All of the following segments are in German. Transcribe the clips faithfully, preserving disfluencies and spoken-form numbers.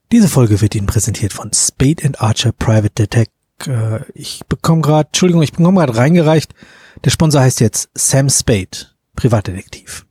Diese Folge wird Ihnen präsentiert von Spade and Archer Private Detect. Äh, ich bekomme gerade, Entschuldigung, ich bekomme gerade reingereicht. Der Sponsor heißt jetzt Sam Spade, Privatdetektiv.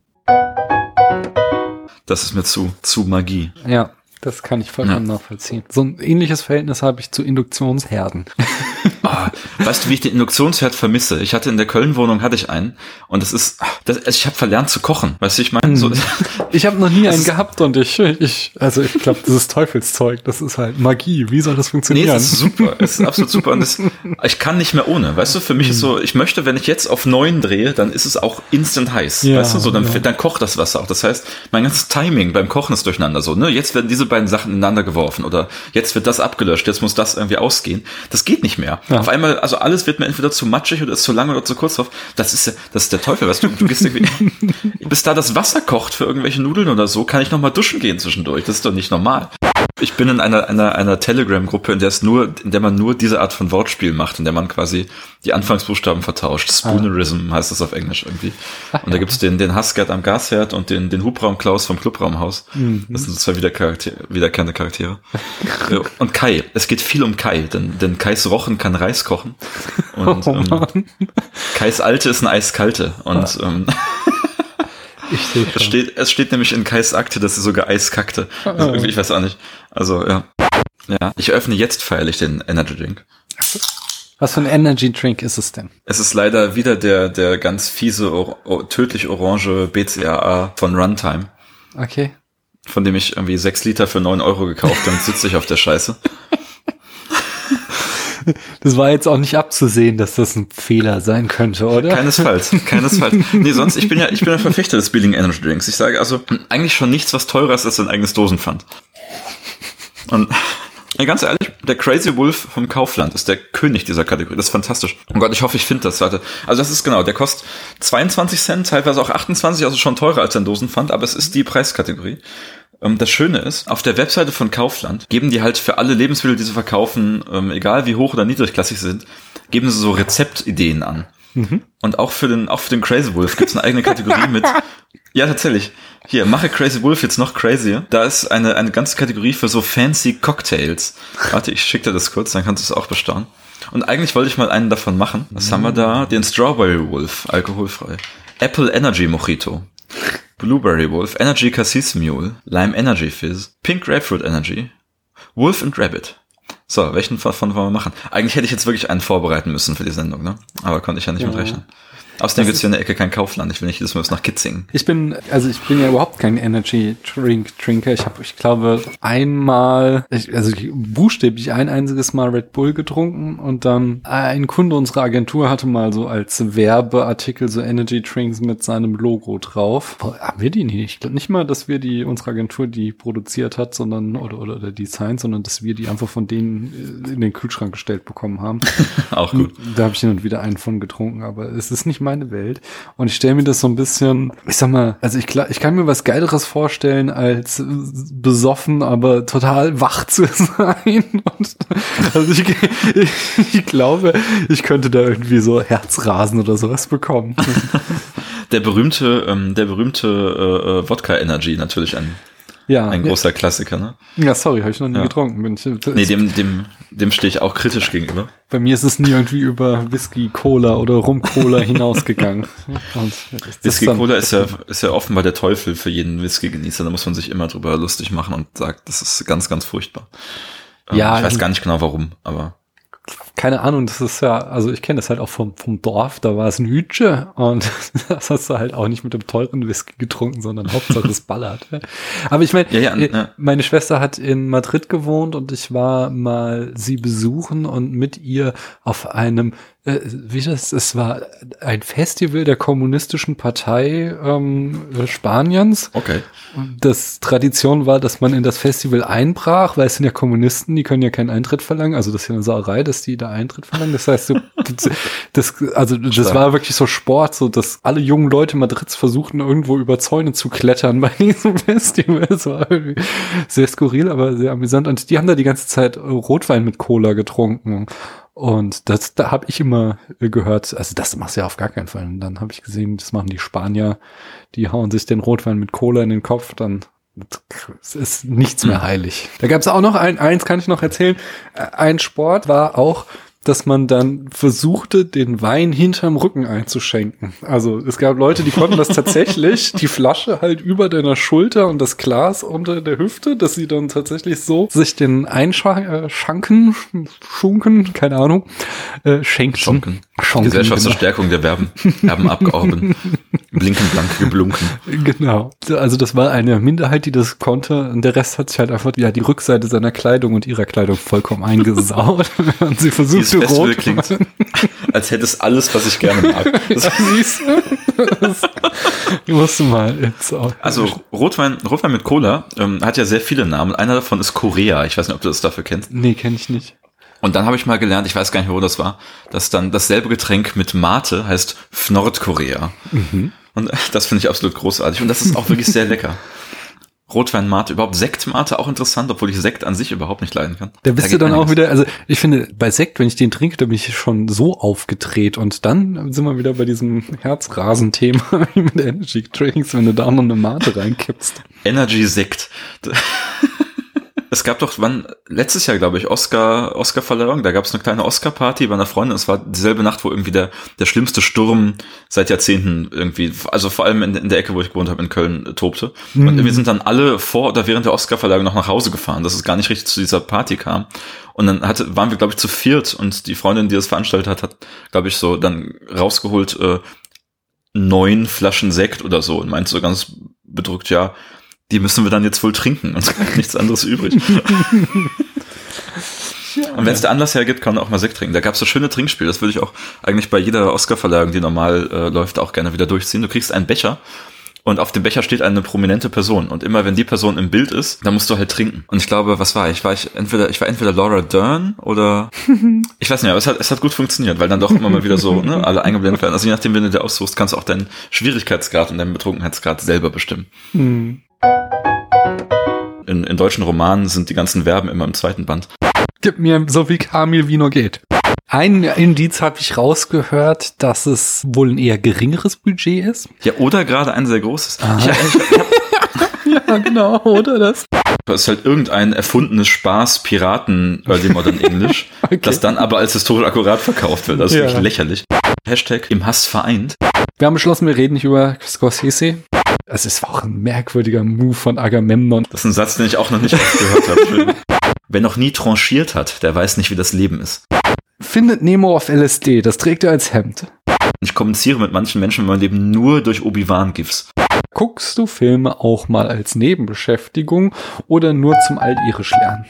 Das ist mir zu, zu Magie. Ja, das kann ich vollkommen ja. nachvollziehen. So ein ähnliches Verhältnis habe ich zu Induktionsherden. Ah, weißt du, wie ich den Induktionsherd vermisse? Ich hatte in der Köln-Wohnung hatte ich einen und das ist, das, ich habe verlernt zu kochen. Weißt du, ich meine, so. Ich habe noch nie einen gehabt und ich, ich, also ich glaube, das ist Teufelszeug. Das ist halt Magie. Wie soll das funktionieren? Nee, es ist super. Es ist absolut super und das, ich kann nicht mehr ohne. Weißt du, für mich ist so, ich möchte, wenn ich jetzt auf neun drehe, dann ist es auch instant heiß. Ja, weißt du, so dann, ja. dann kocht das Wasser auch. Das heißt, mein ganzes Timing beim Kochen ist durcheinander. So, ne, jetzt werden diese beiden Sachen ineinander geworfen oder jetzt wird das abgelöscht. Jetzt muss das irgendwie ausgehen. Das geht nicht mehr. Ja. Auf einmal, also alles wird mir entweder zu matschig oder ist zu lang oder zu kurz drauf. Das ist, das ist der Teufel, weißt du, du gehst irgendwie, bis da das Wasser kocht für irgendwelche Nudeln oder so, kann ich noch mal duschen gehen zwischendurch. Das ist doch nicht normal. Ich bin in einer, einer, einer Telegram-Gruppe, in der es nur, in der man nur diese Art von Wortspiel macht, in der man quasi die Anfangsbuchstaben vertauscht. Spoonerism heißt das auf Englisch irgendwie. Und da gibt's den, den Hassgerd am Gasherd und den, den Hubraum-Klaus vom Clubraumhaus. Mhm. Das sind so zwei Wiedercharakter- wiederkehrende Charaktere. Und Kai. Es geht viel um Kai, denn, denn Kais Rochen kann Reis kochen. Und, oh, ähm, Kais Alte ist ein Eiskalte. Und, ja. ähm, Ich sehe schon. Es steht, es steht nämlich in Kais Akte, dass sie sogar Eis kackte. Also irgendwie, ich weiß auch nicht. Also, ja. Ja, ich öffne jetzt feierlich den Energy Drink. Was für ein Energy Drink ist es denn? Es ist leider wieder der, der ganz fiese, or- tödlich orange B C A A von Runtime. Okay. Von dem ich irgendwie sechs Liter für neun Euro gekauft habe und sitze ich auf der Scheiße. Das war jetzt auch nicht abzusehen, dass das ein Fehler sein könnte, oder? Keinesfalls, keinesfalls. Nee, sonst, ich bin ja, ich bin ein Verfechter des Billigen Energy Drinks. Ich sage also, eigentlich schon nichts, was teurer ist als ein eigenes Dosenpfand. Und, ja, ganz ehrlich, der Crazy Wolf vom Kaufland ist der König dieser Kategorie. Das ist fantastisch. Oh Gott, ich hoffe, ich finde das. Warte. Also das ist genau, der kostet zweiundzwanzig Cent, teilweise auch achtundzwanzig, also schon teurer als ein Dosenpfand, aber es ist die Preiskategorie. Das Schöne ist, auf der Webseite von Kaufland geben die halt für alle Lebensmittel, die sie verkaufen, ähm, egal wie hoch oder niedrigklassig sie sind, geben sie so Rezeptideen an. Mhm. Und auch für den, auch für den Crazy Wolf gibt's eine eigene Kategorie mit, ja, tatsächlich. Hier, mache Crazy Wolf jetzt noch crazier. Da ist eine, eine ganze Kategorie für so fancy Cocktails. Warte, ich schicke dir das kurz, dann kannst du es auch bestaunen. Und eigentlich wollte ich mal einen davon machen. Was mhm. haben wir da? Den Strawberry Wolf, alkoholfrei. Apple Energy Mojito. Blueberry Wolf, Energy Cassis Mule, Lime Energy Fizz, Pink Grapefruit Energy, Wolf and Rabbit. So, welchen davon wollen wir machen? Eigentlich hätte ich jetzt wirklich einen vorbereiten müssen für die Sendung, ne? Aber konnte ich ja nicht ja. mit rechnen. Außerdem gibt's hier in der Ecke kein Kaufland. Ich will nicht jedes Mal nach Kitzingen. Ich bin, also ich bin ja überhaupt kein Energy Drink Trinker. Ich habe, ich glaube, einmal, ich, also ich, buchstäblich ein einziges Mal Red Bull getrunken und dann ein Kunde unserer Agentur hatte mal so als Werbeartikel so Energy Drinks mit seinem Logo drauf. Boah, haben wir die nicht? Ich glaube nicht mal, dass wir die, unsere Agentur die produziert hat, sondern, oder, oder, oder designt, sondern dass wir die einfach von denen in den Kühlschrank gestellt bekommen haben. Auch gut. Da habe ich hin und wieder einen von getrunken, aber es ist nicht meine Welt. Und ich stelle mir das so ein bisschen, ich sag mal, also ich, ich kann mir was Geileres vorstellen, als besoffen, aber total wach zu sein. Und also ich, ich, ich glaube, ich könnte da irgendwie so Herzrasen oder sowas bekommen. Der berühmte, ähm, der berühmte äh, Wodka Energy natürlich ein Ja, ein großer ja. Klassiker, ne? Ja, sorry, habe ich noch nie ja. getrunken. Bin ich, nee, dem, dem, dem stehe ich auch kritisch gegenüber. Bei mir ist es nie irgendwie über Whisky, Cola oder Rum-Cola hinausgegangen. Whisky, Cola ist ja, ist ja offenbar der Teufel für jeden Whisky-Genießer. Da muss man sich immer drüber lustig machen und sagt, das ist ganz, ganz furchtbar. Ja, ich weiß gar nicht genau warum, aber keine Ahnung, das ist ja, also ich kenne das halt auch vom, vom Dorf, da war es ein Hütche und das hast du halt auch nicht mit dem teuren Whisky getrunken, sondern Hauptsache es ballert. Aber ich meine, ja, ja, ja. meine Schwester hat in Madrid gewohnt und ich war mal sie besuchen und mit ihr auf einem, äh, wie das, es war ein Festival der kommunistischen Partei ähm, Spaniens. Okay. Das Tradition war, dass man in das Festival einbrach, weil es sind ja Kommunisten, die können ja keinen Eintritt verlangen, also das ist ja eine Sauerei, dass die da Eintritt verlangen. Das heißt, so, das, also das Stark. War wirklich so Sport, so dass alle jungen Leute Madrids versuchten, irgendwo über Zäune zu klettern bei diesem Festival. Das war irgendwie sehr skurril, aber sehr amüsant. Und die haben da die ganze Zeit Rotwein mit Cola getrunken. Und das, da habe ich immer gehört, also das machst du ja auf gar keinen Fall. Und dann habe ich gesehen, das machen die Spanier, die hauen sich den Rotwein mit Cola in den Kopf, dann es ist nichts mehr heilig. Da gab es auch noch ein, eins kann ich noch erzählen, ein Sport war auch, dass man dann versuchte, den Wein hinterm Rücken einzuschenken. Also es gab Leute, die konnten das tatsächlich, die Flasche halt über deiner Schulter und das Glas unter der Hüfte, dass sie dann tatsächlich so sich den einschanken, schunken, keine Ahnung, äh, schenken. Schonken. Schonken, Gesellschaft zur genau. Stärkung der Verben. Verbenabgaben. Blinken, blank, geblunken. Genau. Also das war eine Minderheit, die das konnte und der Rest hat sich halt einfach ja die Rückseite seiner Kleidung und ihrer Kleidung vollkommen eingesaut und sie versuchte Festival rot. klingt, als hätte es alles, was ich gerne mag. Das, Ja, siehst du? Das musst du mal jetzt auch. also Rotwein, Rotwein mit Cola ähm, hat ja sehr viele Namen. Einer davon ist Korea. Ich weiß nicht, ob du das dafür kennst. Nee, kenne ich nicht. Und dann habe ich mal gelernt, ich weiß gar nicht mehr, wo das war, dass dann dasselbe Getränk mit Mate heißt Nordkorea. Mhm. Und das finde ich absolut großartig. Und das ist auch wirklich sehr lecker. Rotwein Mate, überhaupt Sekt Mate, auch interessant, obwohl ich Sekt an sich überhaupt nicht leiden kann. Da bist Da du dann geht auch einiges. wieder, also ich finde, bei Sekt, wenn ich den trinke, da bin ich schon so aufgedreht und dann sind wir wieder bei diesem Herzrasen-Thema mit Energy Drinks, wenn du da noch eine Mate reinkippst. Energy Sekt. Es gab doch, wann, letztes Jahr, glaube ich, Oscar, Oscar-Verleihung, da gab es eine kleine Oscar-Party bei einer Freundin. Es war dieselbe Nacht, wo irgendwie der, der schlimmste Sturm seit Jahrzehnten irgendwie, also vor allem in, in der Ecke, wo ich gewohnt habe, in Köln, äh, tobte. Mhm. Und wir sind dann alle vor oder während der Oscar-Verleihung noch nach Hause gefahren, dass es gar nicht richtig zu dieser Party kam. Und dann hatte, waren wir, glaube ich, zu viert und die Freundin, die das veranstaltet hat, hat, glaube ich, so dann rausgeholt, äh, neun Flaschen Sekt oder so und meinte so ganz bedrückt, ja, die müssen wir dann jetzt wohl trinken. Uns bleibt nichts anderes übrig. Ja. Und wenn es der Anlass hergibt, kann man auch mal Sekt trinken. Da gab es so schöne Trinkspiele. Das würde ich auch eigentlich bei jeder Oscar-Verleihung, die normal äh, läuft, auch gerne wieder durchziehen. Du kriegst einen Becher und auf dem Becher steht eine prominente Person. Und immer wenn die Person im Bild ist, dann musst du halt trinken. Und ich glaube, was war ich? War ich entweder, ich war entweder Laura Dern oder ich weiß nicht, aber es hat, es hat gut funktioniert, weil dann doch immer mal wieder so, ne, alle eingeblendet werden. Also je nachdem, wenn du dir aussuchst, kannst du auch deinen Schwierigkeitsgrad und deinen Betrunkenheitsgrad selber bestimmen. Hm. In, in deutschen Romanen sind die ganzen Verben immer im zweiten Band. Gib mir so viel Kamil, wie nur geht. Ein Indiz habe ich rausgehört, dass es wohl ein eher geringeres Budget ist. Ja, oder gerade ein sehr großes. Ah. Ich, ich, ich hab, Ja, genau, oder das? das ist halt irgendein erfundenes Spaß-Piraten Early Modern English, Okay. das dann aber als historisch akkurat verkauft wird. Das ist Ja. wirklich lächerlich. Hashtag im Hass vereint. Wir haben beschlossen, wir reden nicht über Scorsese. Es ist auch ein merkwürdiger Move von Agamemnon. Das ist ein Satz, den ich auch noch nicht oft gehört habe. Schön. Wer noch nie tranchiert hat, der weiß nicht, wie das Leben ist. Findet Nemo auf L S D, das trägt er als Hemd. Ich kommuniziere mit manchen Menschen in meinem Leben nur durch Obi-Wan-Gifs. Guckst du Filme auch mal als Nebenbeschäftigung oder nur zum Altirisch lernen?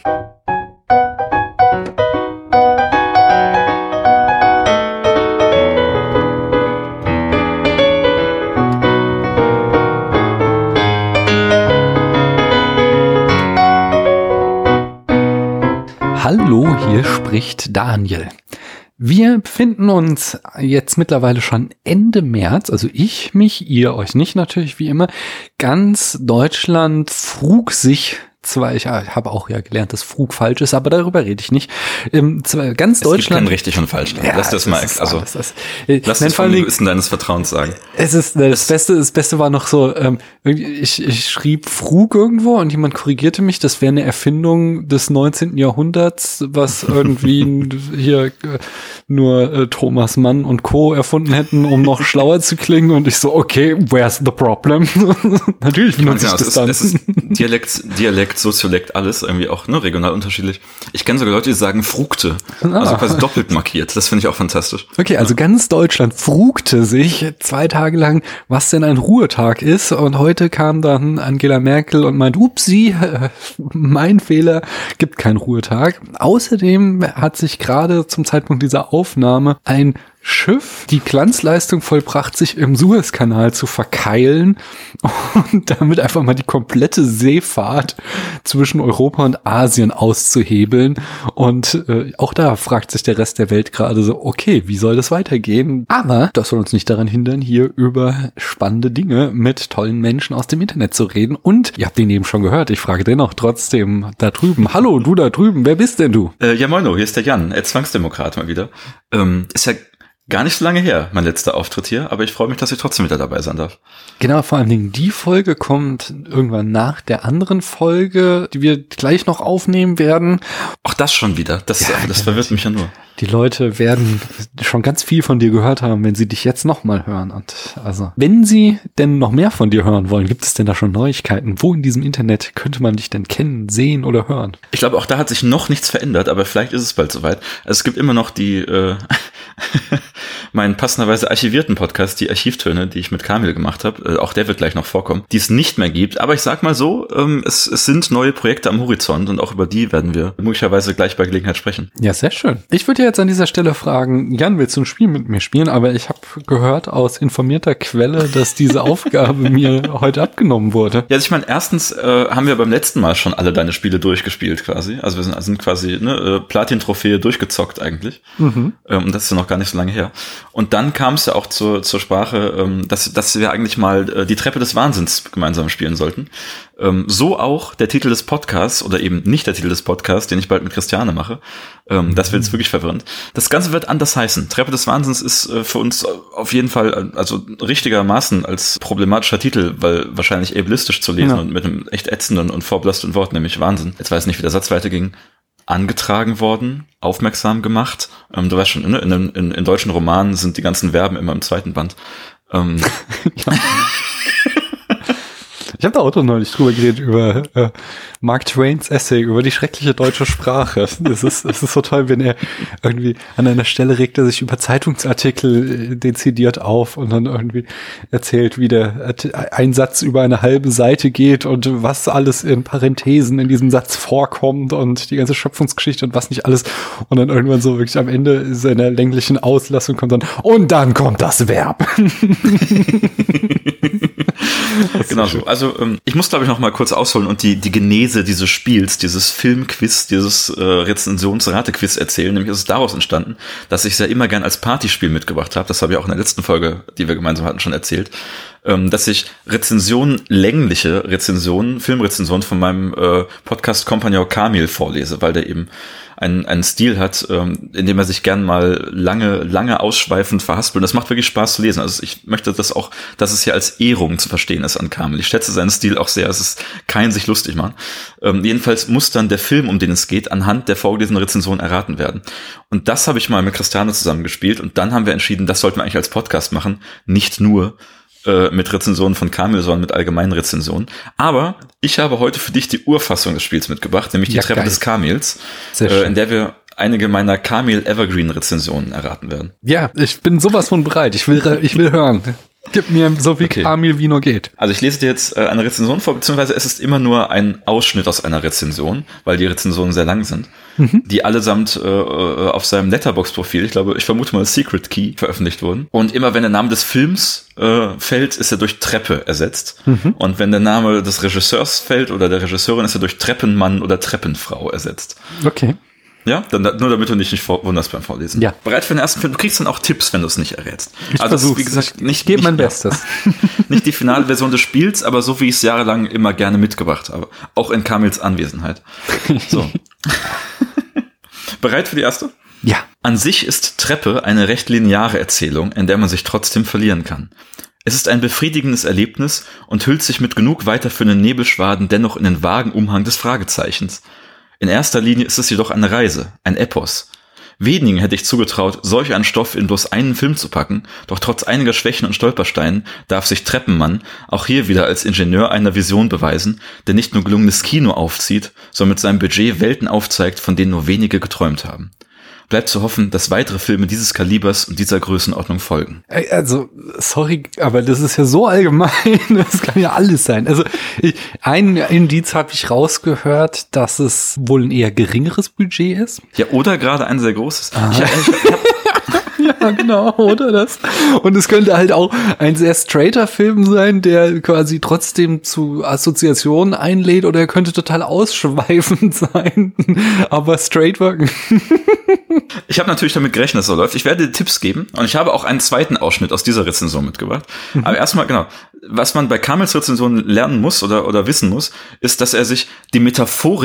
Hallo, hier spricht Daniel. Wir befinden uns jetzt mittlerweile schon Ende März, also ich mich, ihr euch nicht natürlich wie immer. Ganz Deutschland frug sich, zwar ich habe auch ja gelernt, dass Frug falsch ist, aber darüber rede ich nicht. Ähm, zwar ganz Es gibt Deutschland. kein richtig und falsch. Ja, lass das mal, ist also alles, das, äh, lass nein, das vor vom allen Dingen- Wissen deines Vertrauens sagen. Es ist äh, das Beste. Das Beste war noch so. Ähm, irgendwie- ich, ich schrieb Frug irgendwo und jemand korrigierte mich. Das wäre eine Erfindung des neunzehnten Jahrhunderts, was irgendwie hier äh, nur äh, Thomas Mann und Co. erfunden hätten, um noch schlauer zu klingen. Und ich so, okay, where's the problem? Natürlich benutze ich Ja, es das ist, dann. es ist Dialekt, Dialekt, Soziolekt, alles irgendwie auch ne, regional unterschiedlich. Ich kenne sogar Leute, die sagen Frugte, also Ah. quasi doppelt markiert. Das finde ich auch fantastisch. Okay, also ganz Deutschland frugte sich zwei Tage lang, was denn ein Ruhetag ist. Und heute kam dann Angela Merkel und meint, upsi, äh, mein Fehler, gibt keinen Ruhetag. Außerdem hat sich gerade zum Zeitpunkt dieser Aufnahme ein Schiff die Glanzleistung vollbracht, sich im Suezkanal zu verkeilen und damit einfach mal die komplette Seefahrt zwischen Europa und Asien auszuhebeln. Und äh, auch da fragt sich der Rest der Welt gerade so, okay, wie soll das weitergehen? Aber das soll uns nicht daran hindern, hier über spannende Dinge mit tollen Menschen aus dem Internet zu reden. Und ihr habt den eben schon gehört, ich frage dennoch trotzdem da drüben. Hallo, du da drüben, wer bist denn du? Äh, ja, moino, hier ist der Jan, äh, Zwangsdemokrat mal wieder. Ähm, ist ja Gar nicht so lange her, mein letzter Auftritt hier, aber ich freue mich, dass ich trotzdem wieder dabei sein darf. Genau, vor allen Dingen die Folge kommt irgendwann nach der anderen Folge, die wir gleich noch aufnehmen werden. Auch das schon wieder, das, ja, das verwirrt mich ja nur. Die Leute werden schon ganz viel von dir gehört haben, wenn sie dich jetzt nochmal hören. Und also, wenn sie denn noch mehr von dir hören wollen, gibt es denn da schon Neuigkeiten? Wo in diesem Internet könnte man dich denn kennen, sehen oder hören? Ich glaube, auch da hat sich noch nichts verändert, aber vielleicht ist es bald soweit. Also es gibt immer noch die, äh, meinen passenderweise archivierten Podcast, die Archivtöne, die ich mit Kamil gemacht habe. Äh, auch der wird gleich noch vorkommen, die es nicht mehr gibt. Aber ich sag mal so, ähm, es, es sind neue Projekte am Horizont und auch über die werden wir möglicherweise gleich bei Gelegenheit sprechen. Ja, sehr schön. Ich würde jetzt an dieser Stelle fragen, Jan, willst du ein Spiel mit mir spielen? Aber ich habe gehört aus informierter Quelle, dass diese Aufgabe mir heute abgenommen wurde. Ja, also ich meine, erstens äh, haben wir beim letzten Mal schon alle deine Spiele durchgespielt quasi. Also wir sind, sind quasi ne, äh, Platin-Trophäe durchgezockt eigentlich. Mhm. Ähm, und das ist ja noch gar nicht so lange her. Und dann kam es ja auch zur, zur Sprache, ähm, dass, dass wir eigentlich mal äh, die Treppe des Wahnsinns gemeinsam spielen sollten. Ähm, so auch der Titel des Podcasts oder eben nicht der Titel des Podcasts, den ich bald mit Christiane mache. Ähm, das wird jetzt wirklich verwirrend. Das Ganze wird anders heißen. Treppe des Wahnsinns ist äh, für uns auf jeden Fall also richtigermaßen als problematischer Titel, weil wahrscheinlich ableistisch zu lesen ja. und mit einem echt ätzenden und vorbelastenden Wort, nämlich Wahnsinn. Jetzt weiß ich nicht, wie der Satz weiterging. Angetragen worden, aufmerksam gemacht. Ähm, du weißt schon, ne? in, in, in deutschen Romanen sind die ganzen Verben immer im zweiten Band. Ähm. Ja. Ich habe da auch noch neulich drüber geredet, über äh, Mark Twains Essay, über die schreckliche deutsche Sprache. Das ist, das ist so toll, wenn er irgendwie an einer Stelle regt er sich über Zeitungsartikel äh, dezidiert auf und dann irgendwie erzählt, wie der ein Satz über eine halbe Seite geht und was alles in Parenthesen in diesem Satz vorkommt und die ganze Schöpfungsgeschichte und was nicht alles. Und dann irgendwann so wirklich am Ende seiner länglichen Auslassung kommt dann, und dann kommt das Verb. Genau so. Also ähm, ich muss, glaube ich, noch mal kurz ausholen und die die Genese dieses Spiels, dieses Filmquiz, dieses äh, Rezensionsratequiz erzählen. Nämlich ist es daraus entstanden, dass ich es ja immer gern als Partyspiel mitgebracht habe. Das habe ich auch in der letzten Folge, die wir gemeinsam hatten, schon erzählt. Ähm, dass ich Rezensionen, längliche Rezensionen, Filmrezensionen von meinem äh, Podcast-Kompagnon Kamil vorlese, weil der eben einen, einen Stil hat, ähm, in dem er sich gern mal lange, lange ausschweifend verhaspelt. Und das macht wirklich Spaß zu lesen. Also ich möchte das auch, dass es hier als Ehrung zu verstehen ist an Kamil. Ich schätze seinen Stil auch sehr. Es ist kein sich lustig machen. Ähm, jedenfalls muss dann der Film, um den es geht, anhand der vorgelesenen Rezension erraten werden. Und das habe ich mal mit Christiane zusammengespielt. Und dann haben wir entschieden, das sollten wir eigentlich als Podcast machen. Nicht nur mit Rezensionen von Kamil, sondern mit allgemeinen Rezensionen. Aber ich habe heute für dich die Urfassung des Spiels mitgebracht, nämlich die ja, Treppe geil. des Kamils, äh, in der wir einige meiner Kamil Evergreen Rezensionen erraten werden. Ja, ich bin sowas von bereit. Ich will, ich will hören. Gib mir so viel okay. Kamil, wie nur geht. Also ich lese dir jetzt äh, eine Rezension vor, beziehungsweise es ist immer nur ein Ausschnitt aus einer Rezension, weil die Rezensionen sehr lang sind, mhm. die allesamt äh, auf seinem Letterboxd-Profil, ich glaube, ich vermute mal Secret Key, veröffentlicht wurden. Und immer wenn der Name des Films äh, fällt, ist er durch Treppe ersetzt. Mhm. Und wenn der Name des Regisseurs fällt oder der Regisseurin, ist er durch Treppenmann oder Treppenfrau ersetzt. Okay. Ja, dann, nur damit du dich nicht vor, wunderst beim Vorlesen. Ja. Bereit für den ersten Film. Du kriegst dann auch Tipps, wenn du es nicht errätst. Ich also versuch's. Wie gesagt, nicht, ich gebe mein Bestes. Nicht die finale Version des Spiels, aber so wie ich es jahrelang immer gerne mitgebracht habe. Auch in Kamils Anwesenheit. So. Bereit für die erste? Ja. An sich ist Treppe eine recht lineare Erzählung, in der man sich trotzdem verlieren kann. Es ist ein befriedigendes Erlebnis und hüllt sich mit genug weiterführenden Nebelschwaden dennoch in den vagen Umhang des Fragezeichens. In erster Linie ist es jedoch eine Reise, ein Epos. Wenigen hätte ich zugetraut, solch einen Stoff in bloß einen Film zu packen, doch trotz einiger Schwächen und Stolpersteinen darf sich Treppenmann auch hier wieder als Ingenieur einer Vision beweisen, der nicht nur gelungenes Kino aufzieht, sondern mit seinem Budget Welten aufzeigt, von denen nur wenige geträumt haben. Bleibt zu hoffen, dass weitere Filme dieses Kalibers und dieser Größenordnung folgen. Also, sorry, aber das ist ja so allgemein, das kann ja alles sein. Also, ich, ein Indiz habe ich rausgehört, dass es wohl ein eher geringeres Budget ist. Ja, oder gerade ein sehr großes. Ah. Ich, ich, ich hab ja, genau, oder das. Und es könnte halt auch ein sehr straighter Film sein, der quasi trotzdem zu Assoziationen einlädt, oder er könnte total ausschweifend sein, aber straight wirken. Ich habe natürlich damit gerechnet, dass es so läuft. Ich werde dir Tipps geben und ich habe auch einen zweiten Ausschnitt aus dieser Rezension mitgebracht. Mhm. Aber erstmal, genau, was man bei Kamils Rezension lernen muss oder oder wissen muss, ist, dass er sich die Metaphorik,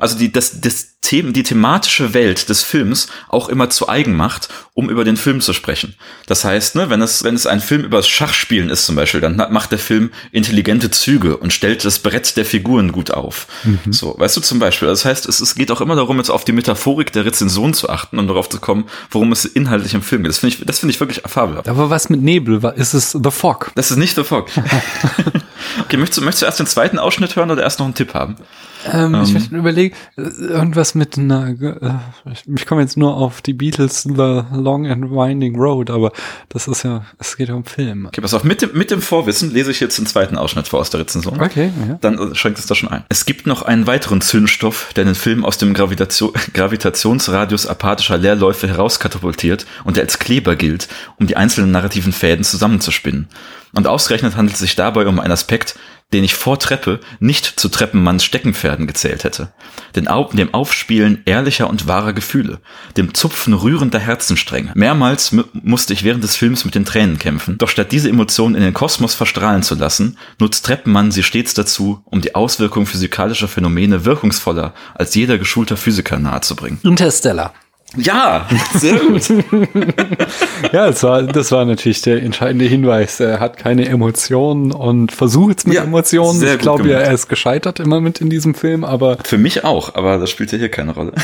also die, das, das Themen, die thematische Welt des Films auch immer zu eigen macht, um über den Film zu sprechen. Das heißt, ne, wenn es, wenn es ein Film über das Schachspielen ist zum Beispiel, dann macht der Film intelligente Züge und stellt das Brett der Figuren gut auf. Mhm. So, weißt du, zum Beispiel. Das heißt, es, es geht auch immer darum, jetzt auf die Metaphorik der Rezension zu achten und darauf zu kommen, worum es inhaltlich im Film geht. Das finde ich, das finde ich wirklich fabelhaft. Aber was mit Nebel? Ist es The Fog? Das ist nicht The Fog. Okay, möchtest du, möchtest du erst den zweiten Ausschnitt hören oder erst noch einen Tipp haben? Ähm, ähm, ich möchte überlegen, irgendwas mit einer, äh, ich komme jetzt nur auf die Beatles, The Long and Winding Road, aber das ist ja, es geht ja um Film. Okay, pass auf, mit dem, mit dem Vorwissen lese ich jetzt den zweiten Ausschnitt vor aus der Rezension. Okay, ja. Dann schränkt es da schon ein. Es gibt noch einen weiteren Zündstoff, der den Film aus dem Gravitation, Gravitationsradius apathischer Leerläufe herauskatapultiert und der als Kleber gilt, um die einzelnen narrativen Fäden zusammenzuspinnen. Und ausgerechnet handelt es sich dabei um einen Aspekt, den ich vor Treppe nicht zu Treppenmanns Steckenpferden gezählt hätte. Den Au- dem Aufspielen ehrlicher und wahrer Gefühle, dem Zupfen rührender Herzenstränge. Mehrmals m- musste ich während des Films mit den Tränen kämpfen, doch statt diese Emotionen in den Kosmos verstrahlen zu lassen, nutzt Treppenmann sie stets dazu, um die Auswirkungen physikalischer Phänomene wirkungsvoller als jeder geschulter Physiker nahezubringen. Interstellar. Ja, sehr gut. Ja, das war, das war natürlich der entscheidende Hinweis. Er hat keine Emotionen und versucht es mit ja, Emotionen. Ich glaube ja, er ist gescheitert immer mit in diesem Film, aber... Für mich auch, aber das spielt ja hier keine Rolle.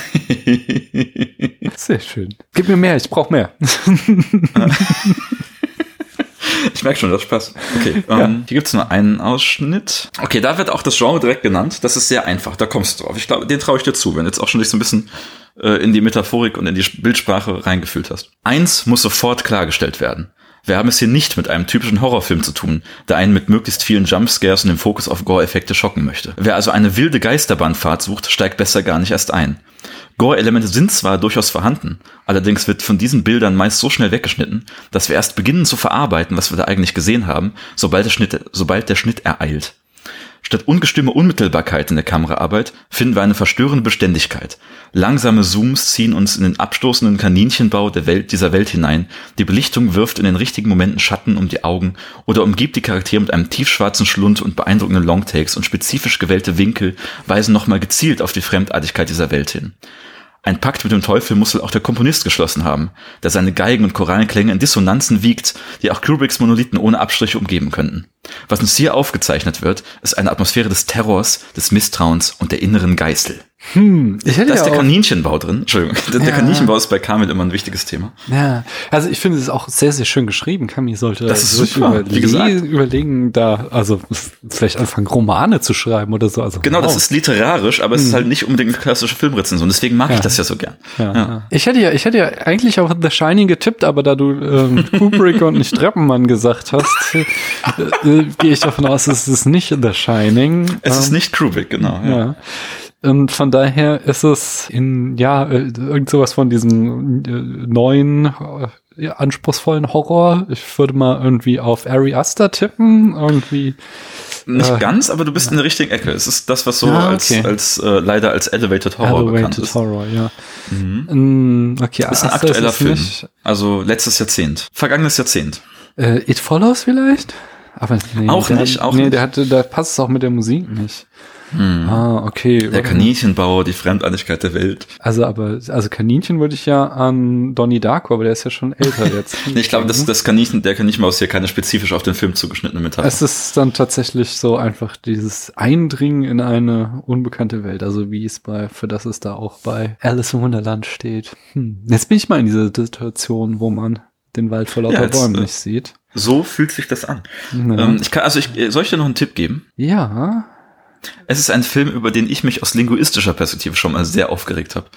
Sehr schön. Gib mir mehr, ich brauche mehr. Ich merke schon, das Spaß. Okay, ja. ähm, hier gibt's nur einen Ausschnitt. Okay, da wird auch das Genre direkt genannt. Das ist sehr einfach, da kommst du drauf. Ich glaube, den traue ich dir zu, wenn du jetzt auch schon dich so ein bisschen äh, in die Metaphorik und in die Bildsprache reingefühlt hast. Eins muss sofort klargestellt werden. Wir haben es hier nicht mit einem typischen Horrorfilm zu tun, der einen mit möglichst vielen Jumpscares und dem Fokus auf Gore-Effekte schocken möchte. Wer also eine wilde Geisterbahnfahrt sucht, steigt besser gar nicht erst ein. Gore-Elemente sind zwar durchaus vorhanden, allerdings wird von diesen Bildern meist so schnell weggeschnitten, dass wir erst beginnen zu verarbeiten, was wir da eigentlich gesehen haben, sobald der Schnitt, sobald der Schnitt ereilt. Statt ungestüme Unmittelbarkeit in der Kameraarbeit finden wir eine verstörende Beständigkeit. Langsame Zooms ziehen uns in den abstoßenden Kaninchenbau der Welt, dieser Welt hinein. Die Belichtung wirft in den richtigen Momenten Schatten um die Augen oder umgibt die Charaktere mit einem tiefschwarzen Schlund und beeindruckenden Longtakes, und spezifisch gewählte Winkel weisen nochmal gezielt auf die Fremdartigkeit dieser Welt hin. Ein Pakt mit dem Teufel muss wohl auch der Komponist geschlossen haben, der seine Geigen und Korallenklänge in Dissonanzen wiegt, die auch Kubricks Monolithen ohne Abstriche umgeben könnten. Was uns hier aufgezeichnet wird, ist eine Atmosphäre des Terrors, des Misstrauens und der inneren Geißel. Hm, ich hätte da ist ja der auch Kaninchenbau drin. Entschuldigung, der, ja. der Kaninchenbau ist bei Kamil immer ein wichtiges Thema. Ja, also ich finde es auch sehr, sehr schön geschrieben. Kamil sollte das ist sich super, überle- wie gesagt. überlegen, da also vielleicht anfangen, Romane zu schreiben oder so. Also genau, wow. Das ist literarisch, aber es hm. ist halt nicht unbedingt eine klassische Filmrezension. Deswegen mag ja. ich das ja so gern. Ja. Ja. Ich hätte ja, ich hätte ja eigentlich auch The Shining getippt, aber da du ähm, Kubrick und nicht Treppenmann gesagt hast, äh, äh, gehe ich davon aus, es ist nicht The Shining. Es ähm, ist nicht Kubrick, genau. Ja. ja. Und von daher ist es in, ja, irgend sowas von diesem äh, neuen, äh, anspruchsvollen Horror. Ich würde mal irgendwie auf Ari Aster tippen, irgendwie. Nicht äh, ganz, aber du bist in der richtigen Ecke. Es ist das, was so ah, als, okay. als äh, leider als Elevated Horror Elevated bekannt ist. Horror, ja. Mhm. Okay, das ist ein Aster aktueller ist Film. Nicht. Also letztes Jahrzehnt. Vergangenes Jahrzehnt. Äh, It Follows vielleicht? Aber nee, auch der, nicht, auch nee, nicht. Der hatte, da passt es auch mit der Musik nicht. Hm. Ah, okay. Der Kaninchenbau, die Fremdartigkeit der Welt. Also, aber, also Kaninchen würde ich ja an Donnie Darko, aber der ist ja schon älter jetzt. Nee, ich glaube, das, das Kaninchen, der Kaninchenbau ist hier keine spezifisch auf den Film zugeschnittene Metapher. Es ist dann tatsächlich so einfach dieses Eindringen in eine unbekannte Welt, also wie es bei, für das es da auch bei Alice im Wunderland steht. Hm. Jetzt bin ich mal in dieser Situation, wo man den Wald vor lauter ja, jetzt, Bäumen äh, nicht sieht. So fühlt sich das an. Ja. Ähm, ich kann, also ich, soll ich dir noch einen Tipp geben? Ja. Es ist ein Film, über den ich mich aus linguistischer Perspektive schon mal sehr aufgeregt habe.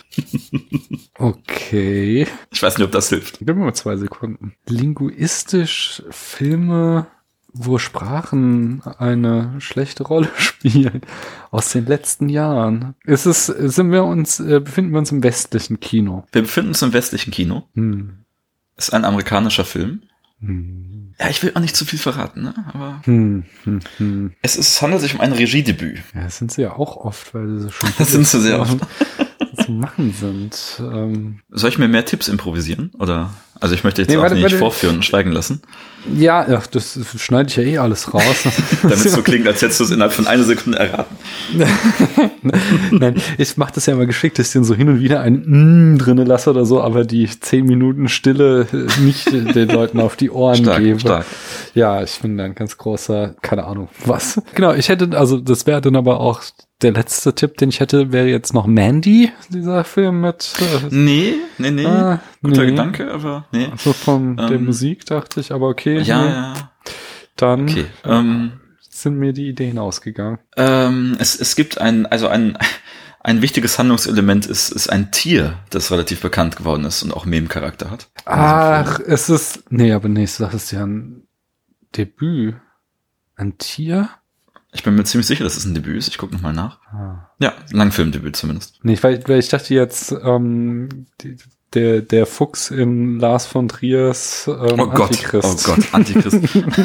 Okay. Ich weiß nicht, ob das hilft. Gib mir mal zwei Sekunden. Linguistisch Filme, wo Sprachen eine schlechte Rolle spielen, aus den letzten Jahren. Ist es, sind wir uns, äh, befinden wir uns im westlichen Kino? Wir befinden uns im westlichen Kino. Hm. Ist ein amerikanischer Film. Hm. Ja, ich will auch nicht zu viel verraten, ne? Aber hm, hm, hm. Es, ist, es handelt sich um ein Regiedebüt. Ja, das sind sie ja auch oft, weil sie so schon das sind sie sehr oft. zu machen sind. Ähm, Soll ich mir mehr Tipps improvisieren? Oder Also ich möchte jetzt Nee, auch warte, nicht warte. vorführen und schweigen lassen, Ja, ja, das schneide ich ja eh alles raus. damit es so klingt, als hättest du es innerhalb von einer Sekunde erraten. Nein, ich mache das ja immer geschickt, dass ich den so hin und wieder ein mm drinne lasse oder so, aber die zehn Minuten Stille nicht den Leuten auf die Ohren Stark, gebe. stark. Ja, ich bin da ein ganz großer, keine Ahnung, was. Genau, ich hätte, also das wäre dann aber auch der letzte Tipp, den ich hätte, wäre jetzt noch Mandy, dieser Film mit äh, Nee, nee, nee. Ah, Guter nee. Gedanke, aber nee. so von der Ähm, Musik, dachte ich, aber okay. Ja, nee. ja. Dann Okay. Ähm, sind mir die Ideen ausgegangen. ähm, es, es gibt ein, also ein, ein wichtiges Handlungselement ist, ist ein Tier, das relativ bekannt geworden ist und auch Meme-Charakter hat. Ach, es ist, nee, aber nee, ich sag, es ist ja ein Debüt. Ein Tier? Ich bin mir ziemlich sicher, dass es ein Debüt ist. Ich gucke nochmal nach. Ah. Ja, Langfilmdebüt zumindest. Nee, weil, weil ich dachte jetzt, ähm, die, der, der Fuchs in Lars von Triers ähm, Oh Gott, Antichrist. oh Gott, Antichrist.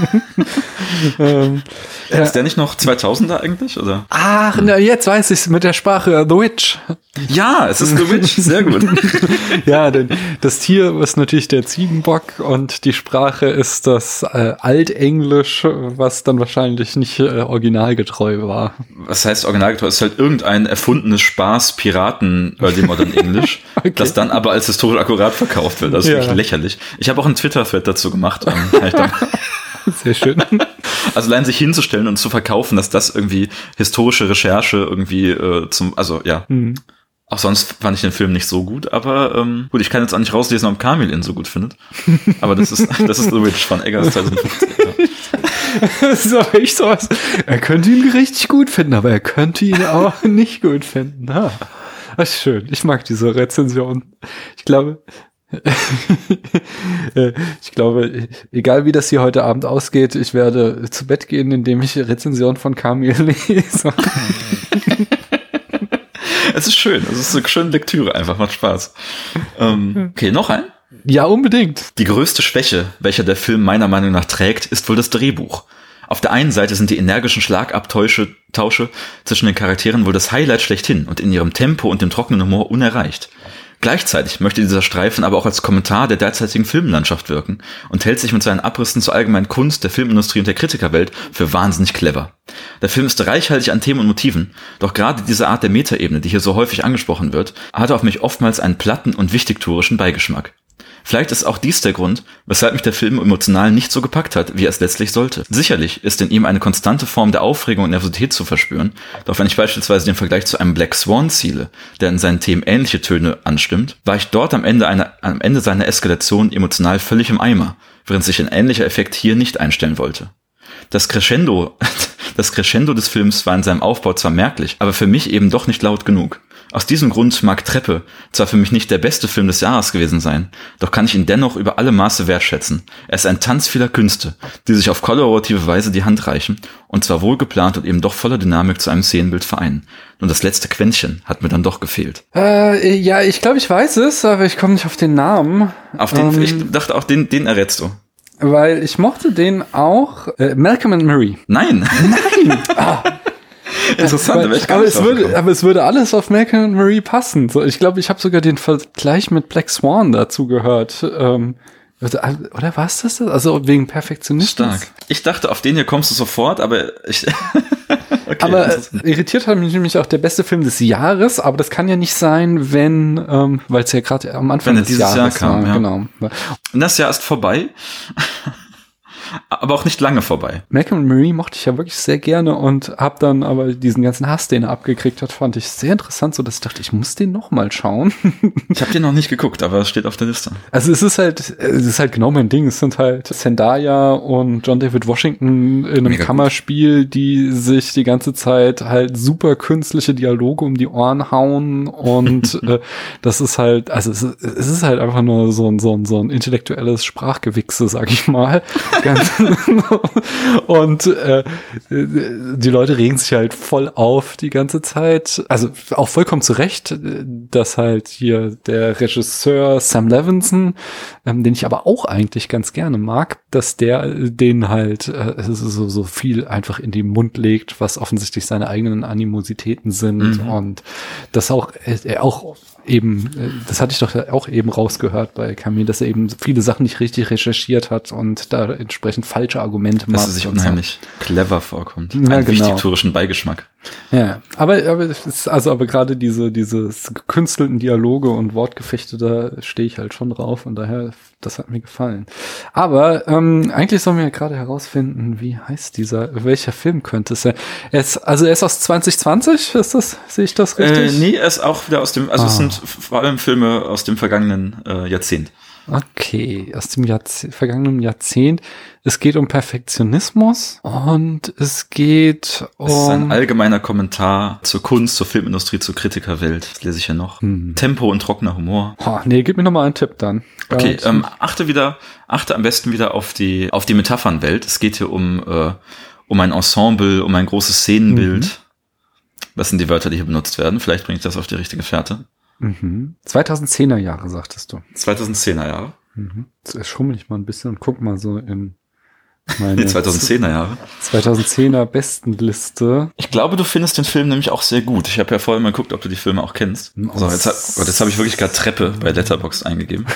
ähm, ja. Ist der nicht noch zweitausender eigentlich, oder? Ach, na, jetzt weiß ich's mit der Sprache The Witch. Ja, es ist The Witch, sehr gut. Ja, denn das Tier ist natürlich der Ziegenbock und die Sprache ist das äh, Altenglisch, was dann wahrscheinlich nicht äh, originalgetreu war. Was heißt originalgetreu? Es ist halt irgendein erfundenes Spaß-Piraten Early Modern English, Okay. das dann aber als historisch akkurat verkauft wird. Das ist Ja. wirklich lächerlich. Ich habe auch einen Twitter-Thread dazu gemacht. Ähm, kann ich da- Sehr schön. also allein sich hinzustellen und zu verkaufen, dass das irgendwie historische Recherche irgendwie äh, zum, also ja. Hm. Auch sonst fand ich den Film nicht so gut, aber ähm, gut, ich kann jetzt auch nicht rauslesen, ob Kamil ihn so gut findet. Aber das ist das ist The Witch von Eggers zwanzig fünfzehn. Ja. Das ist aber echt sowas. Er könnte ihn richtig gut finden, aber er könnte ihn auch nicht gut finden. Ah, das ist schön. Ich mag diese Rezension. Ich glaube, äh, ich glaube, egal wie das hier heute Abend ausgeht, ich werde zu Bett gehen, indem ich Rezension von Kamil lese. Es ist schön, es ist eine schöne Lektüre einfach, macht Spaß. Ähm, okay, noch ein? Ja, unbedingt. Die größte Schwäche, welcher der Film meiner Meinung nach trägt, ist wohl das Drehbuch. Auf der einen Seite sind die energischen Schlagabtausche Tausche zwischen den Charakteren wohl das Highlight schlechthin und in ihrem Tempo und dem trockenen Humor unerreicht. Gleichzeitig möchte dieser Streifen aber auch als Kommentar der derzeitigen Filmlandschaft wirken und hält sich mit seinen Abrissen zur allgemeinen Kunst, der Filmindustrie und der Kritikerwelt für wahnsinnig clever. Der Film ist reichhaltig an Themen und Motiven, doch gerade diese Art der Metaebene, die hier so häufig angesprochen wird, hatte auf mich oftmals einen platten und wichtigtuerischen Beigeschmack. Vielleicht ist auch dies der Grund, weshalb mich der Film emotional nicht so gepackt hat, wie er es letztlich sollte. Sicherlich ist in ihm eine konstante Form der Aufregung und Nervosität zu verspüren, doch wenn ich beispielsweise den Vergleich zu einem Black Swan ziele, der in seinen Themen ähnliche Töne anstimmt, war ich dort am Ende, einer, am Ende seiner Eskalation emotional völlig im Eimer, während sich ein ähnlicher Effekt hier nicht einstellen wollte. Das Crescendo, das Crescendo des Films war in seinem Aufbau zwar merklich, aber für mich eben doch nicht laut genug. Aus diesem Grund mag Treppe zwar für mich nicht der beste Film des Jahres gewesen sein, doch kann ich ihn dennoch über alle Maße wertschätzen. Er ist ein Tanz vieler Künste, die sich auf kollaborative Weise die Hand reichen und zwar wohlgeplant und eben doch voller Dynamik zu einem Szenenbild vereinen. Nur das letzte Quäntchen hat mir dann doch gefehlt. Äh, ja, ich glaube, ich weiß es, aber ich komme nicht auf den Namen. Auf den, Ähm, ich dachte auch, den, den errätst du. Weil ich mochte den auch. Äh, Malcolm and Marie. Nein. Nein! Ah. Interessant, aber, aber ich gar aber, nicht es würde, draufgekommen. aber es würde alles auf Malcolm and Marie passen. So, ich glaube, ich habe sogar den Vergleich mit Black Swan dazu gehört. Ähm, oder war es das? Also wegen Perfektionismus? Stark. Ich dachte, auf den hier kommst du sofort, aber ich... okay, Aber das ist- irritiert hat mich nämlich auch der beste Film des Jahres, aber das kann ja nicht sein, wenn, ähm, weil es ja gerade am Anfang Wenn er des dieses Jahr Jahres kam, war. ja. Genau. das Jahr ist vorbei, aber auch nicht lange vorbei. Malcolm and Marie mochte ich ja wirklich sehr gerne und hab dann aber diesen ganzen Hass, den er abgekriegt hat, fand ich sehr interessant, so dass ich dachte, ich muss den noch mal schauen. Ich habe den noch nicht geguckt, aber es steht auf der Liste. Also es ist halt, es ist halt genau mein Ding. Es sind halt Zendaya und John David Washington in einem Mega gut. Kammerspiel, die sich die ganze Zeit halt super künstliche Dialoge um die Ohren hauen und äh, das ist halt, also es, ist- es ist halt einfach nur so ein, so ein, so ein intellektuelles Sprachgewichse, sag ich mal. Ganz, und äh, die Leute regen sich halt voll auf die ganze Zeit. Also auch vollkommen zu Recht, dass halt hier der Regisseur Sam Levinson, ähm, den ich aber auch eigentlich ganz gerne mag, dass der den halt äh, so, so viel einfach in den Mund legt, was offensichtlich seine eigenen Animositäten sind mhm. und das auch er auch eben, das hatte ich doch auch eben rausgehört bei Camille, dass er eben viele Sachen nicht richtig recherchiert hat und da entsprechend falsche Argumente macht. Dass er sich unheimlich so clever vorkommt. Ja, einen genau. wichtigtourischen Beigeschmack. Ja, aber, aber es ist, also aber gerade diese, diese gekünstelten Dialoge und Wortgefechte, da stehe ich halt schon drauf und daher, das hat mir gefallen. Aber ähm, eigentlich sollen wir ja gerade herausfinden, wie heißt dieser, welcher Film könnte es sein? Er ist, also er ist aus zwanzig zwanzig, ist das, sehe ich das richtig? Äh, nee, er ist auch wieder aus dem, also Ah. es sind vor allem Filme aus dem vergangenen äh, Jahrzehnt. Okay, aus dem Jahrzeh- vergangenen Jahrzehnt. Es geht um Perfektionismus und es geht um... Es ist ein allgemeiner Kommentar zur Kunst, zur Filmindustrie, zur Kritikerwelt. Das lese ich hier noch. Hm. Tempo und trockener Humor. Oh, nee, gib mir noch mal einen Tipp dann. Okay, Ja, ähm, achte wieder, achte am besten wieder auf die, auf die Metaphernwelt. Es geht hier um, äh, um ein Ensemble, um ein großes Szenenbild. Mhm. Das sind die Wörter, die hier benutzt werden. Vielleicht bringe ich das auf die richtige Fährte. Mhm. zweitausendzehner Jahre, sagtest du. zweitausendzehner Jahre. Mhm. Jetzt schummel ich mal ein bisschen und guck mal so in meine Die zweitausendzehner Jahre. zweitausendzehner Bestenliste. Ich glaube, du findest den Film nämlich auch sehr gut. Ich habe ja vorher mal geguckt, ob du die Filme auch kennst. So, jetzt, hab, Gott, jetzt habe ich wirklich gerade Treppe bei Letterboxd eingegeben.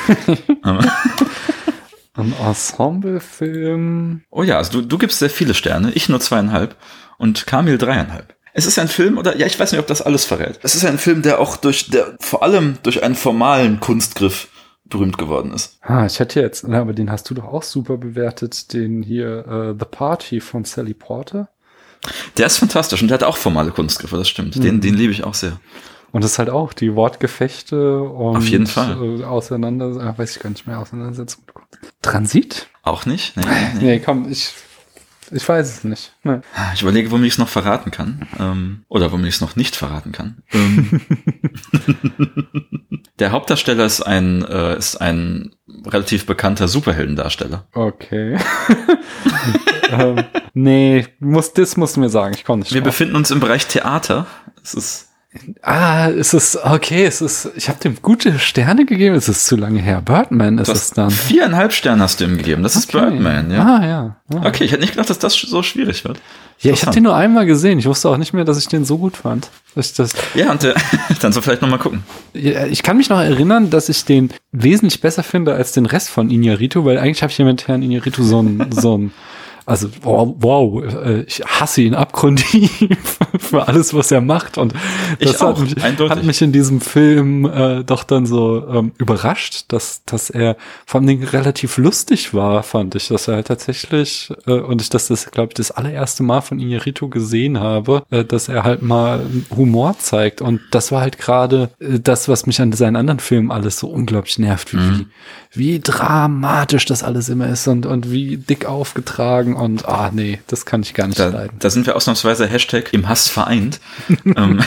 Ein Ensemblefilm. Oh ja, also du, du gibst sehr viele Sterne, ich nur zweieinhalb und Kamil dreieinhalb. Es ist ein Film, oder ja, ich weiß nicht, ob das alles verrät. Es ist ein Film, der auch durch, der vor allem durch einen formalen Kunstgriff berühmt geworden ist. Ah, ich hätte jetzt, na, aber den hast du doch auch super bewertet, den hier uh, The Party von Sally Porter. Der ist fantastisch und der hat auch formale Kunstgriffe, das stimmt. Mhm. Den, den liebe ich auch sehr. Und das ist halt auch die Wortgefechte und Auf jeden Fall. Äh, auseinander, äh, weiß ich gar nicht mehr, Auseinandersetzung. Transit? Auch nicht? Nee, nee. Nee, komm, ich, ich weiß es nicht. Nee. Ich überlege, womit ich es noch verraten kann. Ähm, oder womit ich es noch nicht verraten kann. Ähm, der Hauptdarsteller ist ein, äh, ist ein relativ bekannter Superheldendarsteller. Okay. ähm, nee, muss, das musst du mir sagen, ich konnte nicht. Wir drauf. befinden uns im Bereich Theater. Es ist Ah, es ist, okay, es ist, ich habe dem gute Sterne gegeben, es ist zu lange her. Birdman ist es dann. Viereinhalb Sterne hast du ihm gegeben, das ist Okay. Birdman, ja. Ah, ja. Ah. Okay, ich hätte nicht gedacht, dass das so schwierig wird. Ja, ich habe den nur einmal gesehen, ich wusste auch nicht mehr, dass ich den so gut fand. Dass ich das, Ja, und äh, dann so vielleicht nochmal gucken. ja, ich kann mich noch erinnern, dass ich den wesentlich besser finde als den Rest von Iñárritu, weil eigentlich habe ich hier mit Herrn Iñárritu so ein, so ein Also, wow, wow, ich hasse ihn abgrundtief für alles, was er macht. Und das Ich auch, hat, mich, eindeutig. hat mich in diesem Film äh, doch dann so ähm, überrascht, dass, dass er vor allem Dingen relativ lustig war, fand ich. Dass er halt tatsächlich, äh, und ich das, das glaube ich, das allererste Mal von Iñárritu gesehen habe, äh, dass er halt mal Humor zeigt. Und das war halt gerade äh, das, was mich an seinen anderen Filmen alles so unglaublich nervt, wie, Mhm. wie, wie dramatisch das alles immer ist und, und wie dick aufgetragen. Und, ah, nee, das kann ich gar nicht Da, leiden. da sind wir ausnahmsweise Hashtag im Hass vereint. ähm,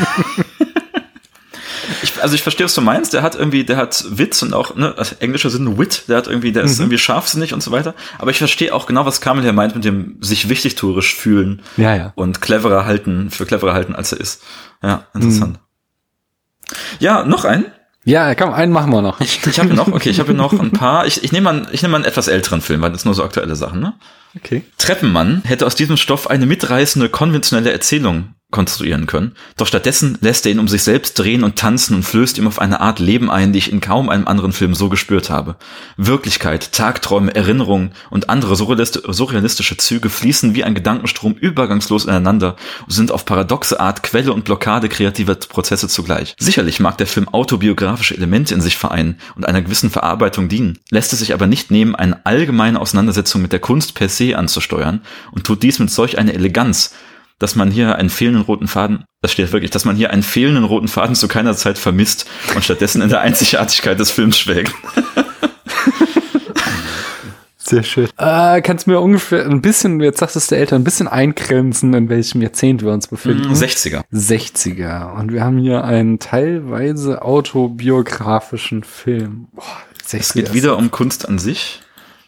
ich, also ich verstehe, was du meinst. Der hat irgendwie, der hat Witz und auch, ne, also englischer Sinn Wit, der hat irgendwie, der ist Mhm. irgendwie scharfsinnig und so weiter. Aber ich verstehe auch genau, was Kamil hier meint mit dem sich wichtigtuerisch fühlen Ja, ja. und cleverer halten, für cleverer halten, als er ist. Ja, interessant. Ja, noch ein. Ja, komm, einen machen wir noch. Ich, ich habe noch, okay, ich habe hier noch ein paar. Ich, ich nehme mal, ich nehme mal einen etwas älteren Film, weil das nur so aktuelle Sachen, ne? Okay. Treppenmann hätte aus diesem Stoff eine mitreißende, konventionelle Erzählung konstruieren können. Doch stattdessen lässt er ihn um sich selbst drehen und tanzen und flößt ihm auf eine Art Leben ein, die ich in kaum einem anderen Film so gespürt habe. Wirklichkeit, Tagträume, Erinnerungen und andere surrealisti- surrealistische Züge fließen wie ein Gedankenstrom übergangslos ineinander und sind auf paradoxe Art Quelle und Blockade kreativer Prozesse zugleich. Sicherlich mag der Film autobiografische Elemente in sich vereinen und einer gewissen Verarbeitung dienen, lässt es sich aber nicht nehmen, eine allgemeine Auseinandersetzung mit der Kunst per se anzusteuern und tut dies mit solch einer Eleganz, dass man hier einen fehlenden roten Faden, das steht wirklich, dass man hier einen fehlenden roten Faden zu keiner Zeit vermisst und stattdessen in der Einzigartigkeit des Films schwelgt. Sehr schön. Äh, kannst du mir ungefähr ein bisschen, jetzt sagtest du älter, ein bisschen eingrenzen, in welchem Jahrzehnt wir uns befinden? sechziger. sechziger. Und wir haben hier einen teilweise autobiografischen Film. Boah, Es geht wieder um Kunst an sich.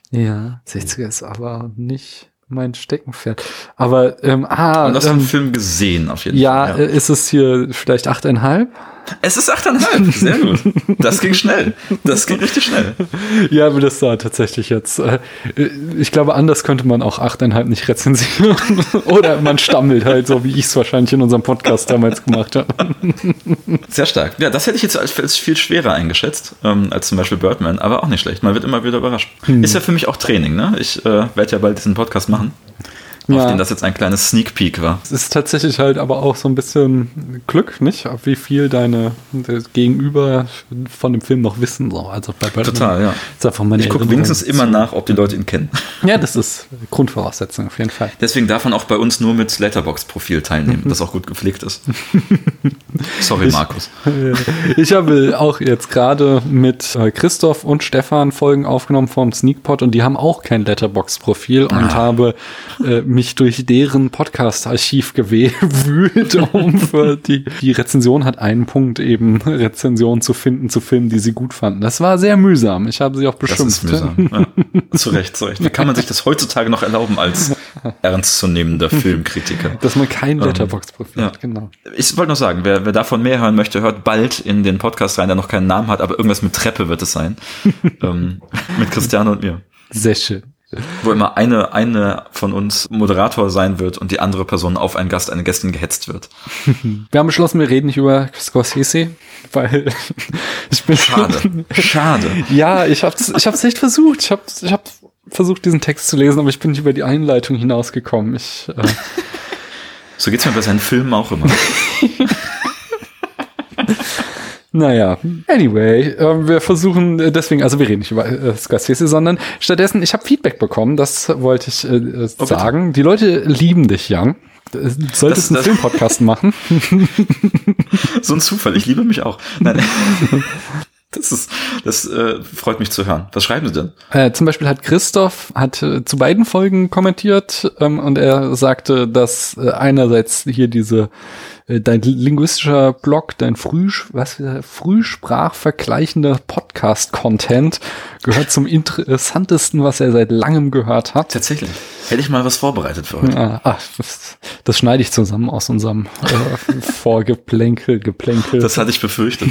Ja, sechziger ist aber nicht mein Steckenpferd. Aber, ähm, ah. Und hast du ähm, den Film gesehen, auf jeden ja, Fall. Ja, ist es hier vielleicht achteinhalb? Es ist achteinhalb, sehr gut. Das ging schnell. Das ging richtig schnell. Ja, aber das war tatsächlich jetzt, äh, ich glaube, anders könnte man auch achteinhalb nicht rezensieren. Oder man stammelt halt, so wie ich es wahrscheinlich in unserem Podcast damals gemacht habe. Sehr stark. Ja, das hätte ich jetzt als, als viel schwerer eingeschätzt, ähm, als zum Beispiel Birdman, aber auch nicht schlecht. Man wird immer wieder überrascht. Hm. Ist ja für mich auch Training, ne? Ich äh, werde ja bald diesen Podcast machen. Auf ja. den das jetzt ein kleines Sneak Peek war. Es ist tatsächlich halt aber auch so ein bisschen Glück, nicht? Wie viel deine Gegenüber von dem Film noch wissen. So. Also bei Birdman Total, ja. Ist einfach meine ich gucke wenigstens immer nach, ob die Leute ihn kennen. Ja, das ist Grundvoraussetzung auf jeden Fall. Deswegen darf man auch bei uns nur mit Letterboxd-Profil teilnehmen, das auch gut gepflegt ist. Sorry, ich, Markus. Ich habe auch jetzt gerade mit Christoph und Stefan Folgen aufgenommen vom Sneakpot und die haben auch kein Letterboxd-Profil und ah. habe äh, mich durch deren Podcast-Archiv gewühlt, um für die, die Rezension hat einen Punkt eben, Rezensionen zu finden zu Filmen, die sie gut fanden. Das war sehr mühsam. Ich habe sie auch beschimpft. Das ist mühsam. Ja. Zu Recht, zu Recht. Wie kann man sich das heutzutage noch erlauben als ernstzunehmender Filmkritiker? Dass man kein Letterboxd-Profil ähm, hat, genau. Ich wollte noch sagen, wer, wer davon mehr hören möchte, hört bald in den Podcast rein, der noch keinen Namen hat, aber irgendwas mit Treppe wird es sein. ähm, mit Christiane und mir. Sehr schön. Wo immer eine, eine von uns Moderator sein wird und die andere Person auf einen Gast, eine Gästin gehetzt wird. Wir haben beschlossen, wir reden nicht über Scorsese, weil ich bin... Schade, schade. Ja, ich hab's, ich hab's echt versucht. Ich hab, ich hab versucht, diesen Text zu lesen, aber ich bin nicht über die Einleitung hinausgekommen. Ich, äh so geht's mir bei seinen Filmen auch immer. Naja, anyway, äh, wir versuchen äh, deswegen, also wir reden nicht über äh, Scorsese, sondern stattdessen, ich habe Feedback bekommen, das wollte ich äh, oh, sagen. Die Leute lieben dich, Jan. Du solltest das, einen Filmpodcast machen. So ein Zufall, ich liebe mich auch. Nein. Das ist, das äh, freut mich zu hören. Was schreiben Sie denn? Äh, zum Beispiel hat Christoph hat äh, zu beiden Folgen kommentiert ähm, und er sagte, dass äh, einerseits hier diese äh, dein linguistischer Blog, dein Früh, was frühsprachvergleichender Podcast-Content gehört zum interessantesten, was er seit langem gehört hat. Tatsächlich. Hätte ich mal was vorbereitet für heute. Ah, ach, das, das schneide ich zusammen aus unserem äh, Vorgeplänkel, Geplänkel. Das hatte ich befürchtet.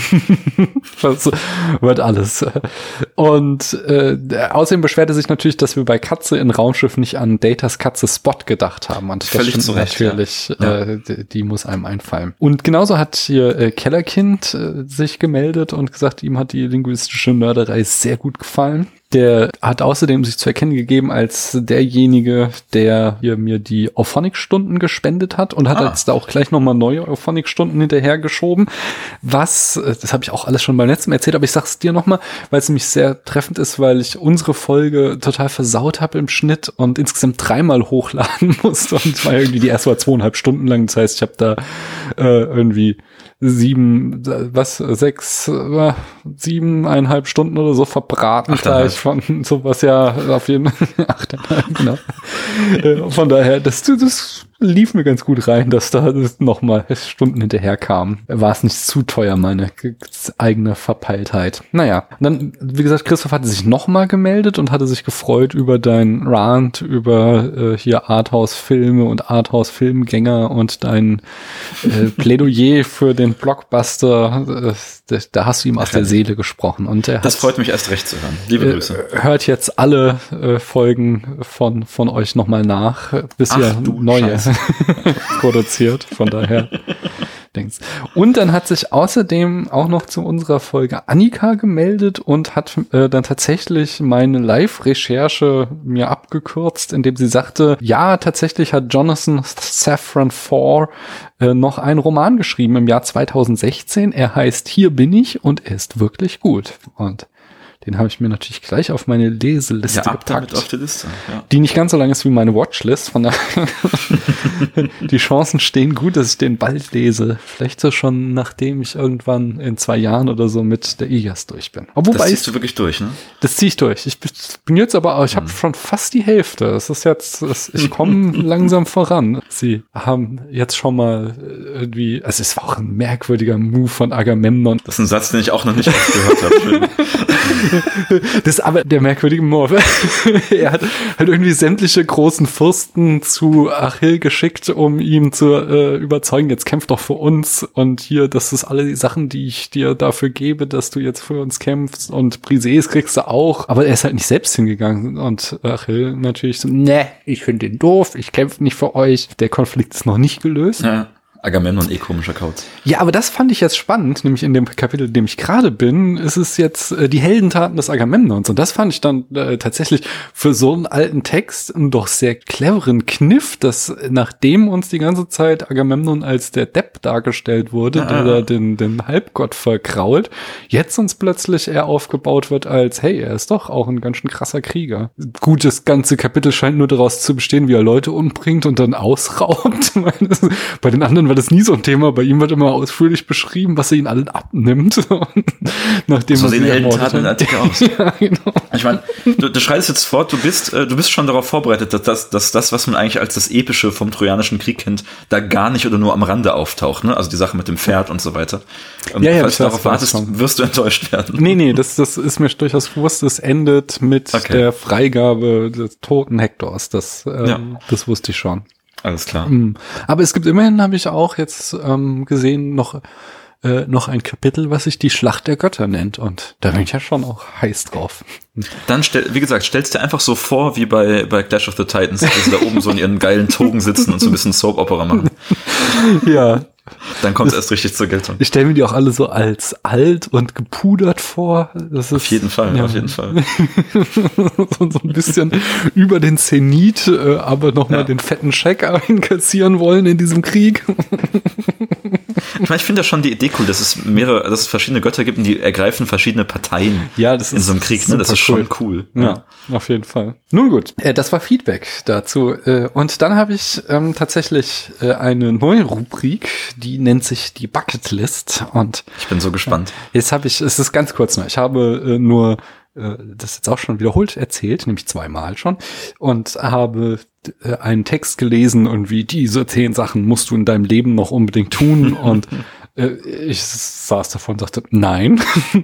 Das wird alles. Und äh, außerdem beschwerte sich natürlich, dass wir bei Katze in Raumschiff nicht an Datas Katze Spot gedacht haben. Und das Völlig stimmt zu Recht, natürlich. Ja. Äh, die, die muss einem einfallen. Und genauso hat hier äh, Kellerkind äh, sich gemeldet und gesagt, ihm hat die linguistische Nörderei sehr gut gefallen. Der hat außerdem sich zu erkennen gegeben als derjenige, der hier mir die Auphonic-Stunden gespendet hat und hat ah. jetzt da auch gleich nochmal neue Auphonic-Stunden hinterhergeschoben. Was, das habe ich auch alles schon beim letzten Mal erzählt, aber ich sag's dir nochmal, weil es nämlich sehr treffend ist, weil ich unsere Folge total versaut habe im Schnitt und insgesamt dreimal hochladen musste und es war irgendwie die erste war zweieinhalb Stunden lang. Das heißt, ich habe da äh, irgendwie sieben, was, sechs, äh, siebeneinhalb Stunden oder so verbraten gleich von sowas, ja, auf jeden Fall, achteinhalb, genau. äh, von daher, das, das lief mir ganz gut rein, dass da nochmal Stunden hinterher kamen. War es nicht zu teuer, meine eigene Verpeiltheit. Naja, dann, wie gesagt, Christoph hatte sich nochmal gemeldet und hatte sich gefreut über dein Rant, über äh, hier Arthouse-Filme und Arthouse-Filmgänger und dein äh, Plädoyer für den Blockbuster. Äh, da hast du ihm aus der Seele gesprochen. Und er das hat, freut mich erst recht zu hören. Liebe äh, Grüße. Hört jetzt alle äh, Folgen von, von euch nochmal nach, bis Ach, ihr neue produziert, von daher denkst. Und dann hat sich außerdem auch noch zu unserer Folge Annika gemeldet und hat äh, dann tatsächlich meine Live-Recherche mir abgekürzt, indem sie sagte, ja, tatsächlich hat Jonathan Safran Foer äh, noch einen Roman geschrieben im Jahr zweitausendsechzehn. Er heißt Hier bin ich und er ist wirklich gut. Und den habe ich mir natürlich gleich auf meine Leseliste ja, ab gepackt. Damit auf die Liste. Ja. Die nicht ganz so lang ist wie meine Watchlist. Von daher die Chancen stehen gut, dass ich den bald lese. Vielleicht so schon, nachdem ich irgendwann in zwei Jahren oder so mit der I G A S durch bin. Aber wobei das ziehst ich, du wirklich durch, ne? Das ziehe ich durch. Ich bin jetzt aber auch, ich habe hm. schon fast die Hälfte. Das ist jetzt, das, ich komme langsam voran. Sie haben jetzt schon mal irgendwie, also es war auch ein merkwürdiger Move von Agamemnon. Das ist ein Satz, den ich auch noch nicht oft gehört habe. Das ist aber der merkwürdige Morph. Er hat halt irgendwie sämtliche großen Fürsten zu Achill geschickt, um ihn zu äh, überzeugen, jetzt kämpf doch für uns und hier, das ist alle die Sachen, die ich dir dafür gebe, dass du jetzt für uns kämpfst und Briseis kriegst du auch. Aber er ist halt nicht selbst hingegangen und Achill natürlich so, ne, ich finde den doof, ich kämpfe nicht für euch. Der Konflikt ist noch nicht gelöst. Ja. Agamemnon, eh komischer Kauz. Ja, aber das fand ich jetzt spannend, nämlich in dem Kapitel, in dem ich gerade bin, ist es jetzt äh, die Heldentaten des Agamemnons. Und das fand ich dann äh, tatsächlich für so einen alten Text einen doch sehr cleveren Kniff, dass nachdem uns die ganze Zeit Agamemnon als der Depp dargestellt wurde, ja, der ja. den, den Halbgott verkrault, jetzt uns plötzlich er aufgebaut wird als, hey, er ist doch auch ein ganz schön krasser Krieger. Gut, das ganze Kapitel scheint nur daraus zu bestehen, wie er Leute umbringt und dann ausraubt. Bei den anderen war das nie so ein Thema. Bei ihm wird immer ausführlich beschrieben, was er ihnen allen abnimmt. Nachdem so sehen Heldentaten in Artikel aus. Ja, genau. Ich meine, du, du schreitest jetzt fort, du bist, äh, du bist schon darauf vorbereitet, dass das, dass das, was man eigentlich als das Epische vom Trojanischen Krieg kennt, da gar nicht oder nur am Rande auftaucht, ne? Also die Sache mit dem Pferd und so weiter. Ähm, ja, ja, falls du darauf wartest, wirst du enttäuscht werden. Nee, nee, das, das ist mir durchaus bewusst. Es endet mit okay. der Freigabe des toten Hektors. Das, ähm, ja. das wusste ich schon. Alles klar. Aber es gibt immerhin, habe ich auch jetzt ähm, gesehen, noch äh, noch ein Kapitel, was sich die Schlacht der Götter nennt. Und da bin ich ja schon auch heiß drauf. Dann, stell, wie gesagt, stellst dir einfach so vor, wie bei bei Clash of the Titans, dass sie da oben so in ihren geilen Togen sitzen und so ein bisschen Soap-Opera machen. Ja. Dann kommt es erst richtig zur Geltung. Ich stelle mir die auch alle so als alt und gepudert vor. Das ist, auf jeden Fall, ja. auf jeden Fall. so, so ein bisschen über den Zenit, äh, aber nochmal ja. den fetten Scheck einkassieren wollen in diesem Krieg. Ich meine, ich finde ja schon die Idee cool, dass es mehrere, dass es verschiedene Götter gibt und die ergreifen verschiedene Parteien ja, das ist in so einem Krieg. Ne? Das ist schon cool. Ja, ja, auf jeden Fall. Nun gut, äh, das war Feedback dazu. Äh, und dann habe ich ähm, tatsächlich äh, eine neue Rubrik, die nennt sich die Bucketlist. Und ich bin so gespannt. Äh, jetzt habe ich, es ist ganz kurz noch, ich habe äh, nur äh, das jetzt auch schon wiederholt erzählt, nämlich zweimal schon, und habe äh, einen Text gelesen und wie diese zehn Sachen musst du in deinem Leben noch unbedingt tun und äh, ich saß davon und sagte, nein.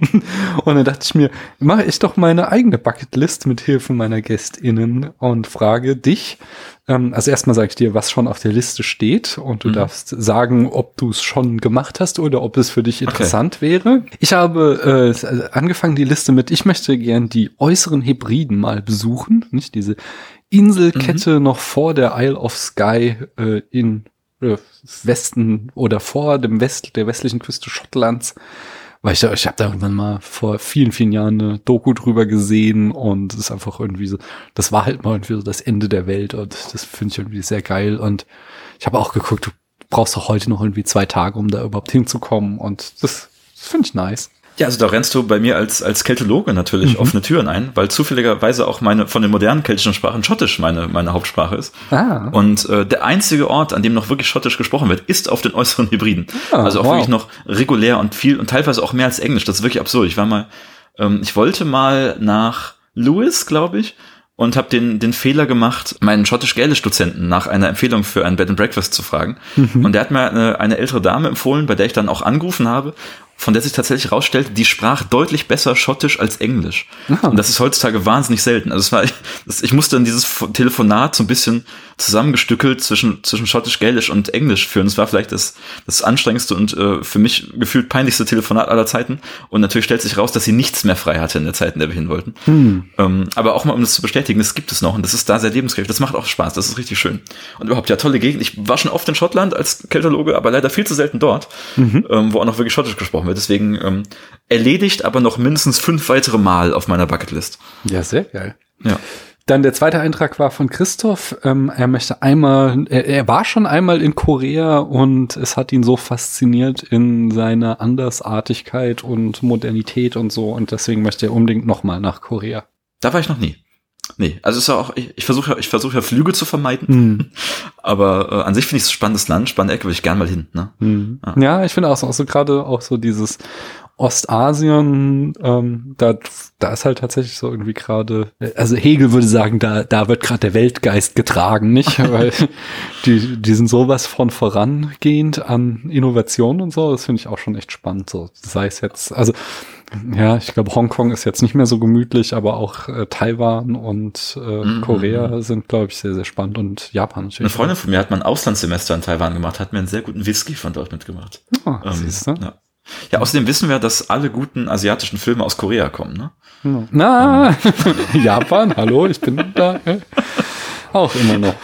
Und dann dachte ich mir, mache ich doch meine eigene Bucketlist mit Hilfe meiner GästInnen und frage dich, ähm, also erstmal sage ich dir, was schon auf der Liste steht und du mhm. darfst sagen, ob du es schon gemacht hast oder ob es für dich interessant okay. wäre. Ich habe äh, angefangen die Liste mit, ich möchte gern die äußeren Hebriden mal besuchen, nicht diese Inselkette mhm. noch vor der Isle of Skye äh, in äh, Westen oder vor dem West der westlichen Küste Schottlands. Weil ich, ich habe da irgendwann mal vor vielen, vielen Jahren eine Doku drüber gesehen und es ist einfach irgendwie so, das war halt mal irgendwie so das Ende der Welt und das finde ich irgendwie sehr geil und ich habe auch geguckt, du brauchst auch heute noch irgendwie zwei Tage, um da überhaupt hinzukommen und das, das finde ich nice. Ja, also da rennst du bei mir als als Keltologe natürlich mhm. offene Türen ein, weil zufälligerweise auch meine von den modernen keltischen Sprachen Schottisch meine meine Hauptsprache ist. Ah. Und äh, der einzige Ort, an dem noch wirklich Schottisch gesprochen wird, ist auf den äußeren Hebriden. Ah, also auch wow. wirklich noch regulär und viel und teilweise auch mehr als Englisch. Das ist wirklich absurd. Ich war mal, ähm, ich wollte mal nach Lewis, glaube ich, und habe den den Fehler gemacht, meinen schottisch-gälisch-Dozenten nach einer Empfehlung für ein Bed and Breakfast zu fragen. Mhm. Und der hat mir eine, eine ältere Dame empfohlen, bei der ich dann auch angerufen habe, von der sich tatsächlich rausstellte, die sprach deutlich besser Schottisch als Englisch. Aha. Und das ist heutzutage wahnsinnig selten. Also es war, das, ich musste dann dieses Telefonat so ein bisschen zusammengestückelt zwischen zwischen Schottisch-Gälisch und Englisch führen. Das war vielleicht das das anstrengendste und äh, für mich gefühlt peinlichste Telefonat aller Zeiten. Und natürlich stellt sich raus, dass sie nichts mehr frei hatte in der Zeit, in der wir hin wollten. Hm. Ähm, aber auch mal, um das zu bestätigen, das gibt es noch und das ist da sehr lebenskräftig. Das macht auch Spaß, das ist richtig schön. Und überhaupt, ja, tolle Gegend. Ich war schon oft in Schottland als Keltologe, aber leider viel zu selten dort, mhm. ähm, wo auch noch wirklich Schottisch gesprochen wird. Deswegen ähm, erledigt, aber noch mindestens fünf weitere Mal auf meiner Bucketlist. Ja, sehr geil. Ja. Dann der zweite Eintrag war von Christoph. Ähm, er möchte einmal, er, er war schon einmal in Korea und es hat ihn so fasziniert in seiner Andersartigkeit und Modernität und so und deswegen möchte er unbedingt nochmal nach Korea. Da war ich noch nie. Nee, also es ist auch, ich, ich versuche ich versuche ja Flüge zu vermeiden, mhm. aber äh, an sich finde ich es ein spannendes Land, spannende Ecke, würde ich gerne mal hin. Ne? Mhm. Ja. ja, ich finde auch so, auch so gerade auch so dieses Ostasien, ähm, da, da ist halt tatsächlich so irgendwie gerade, also Hegel würde sagen, da, da wird gerade der Weltgeist getragen, nicht? Weil die, die sind sowas von vorangehend an Innovation und so, das finde ich auch schon echt spannend, so, sei es jetzt, also, ja, ich glaube, Hongkong ist jetzt nicht mehr so gemütlich, aber auch äh, Taiwan und äh, mhm. Korea sind, glaube ich, sehr, sehr spannend und Japan natürlich. Eine Freundin von mir hat mal ein Auslandssemester in Taiwan gemacht, hat mir einen sehr guten Whisky von dort mitgebracht. Oh, ähm, siehst du? Ja. Ja, außerdem wissen wir, dass alle guten asiatischen Filme aus Korea kommen, ne? Ja. Na, ähm. Japan, hallo, ich bin da äh, auch immer noch.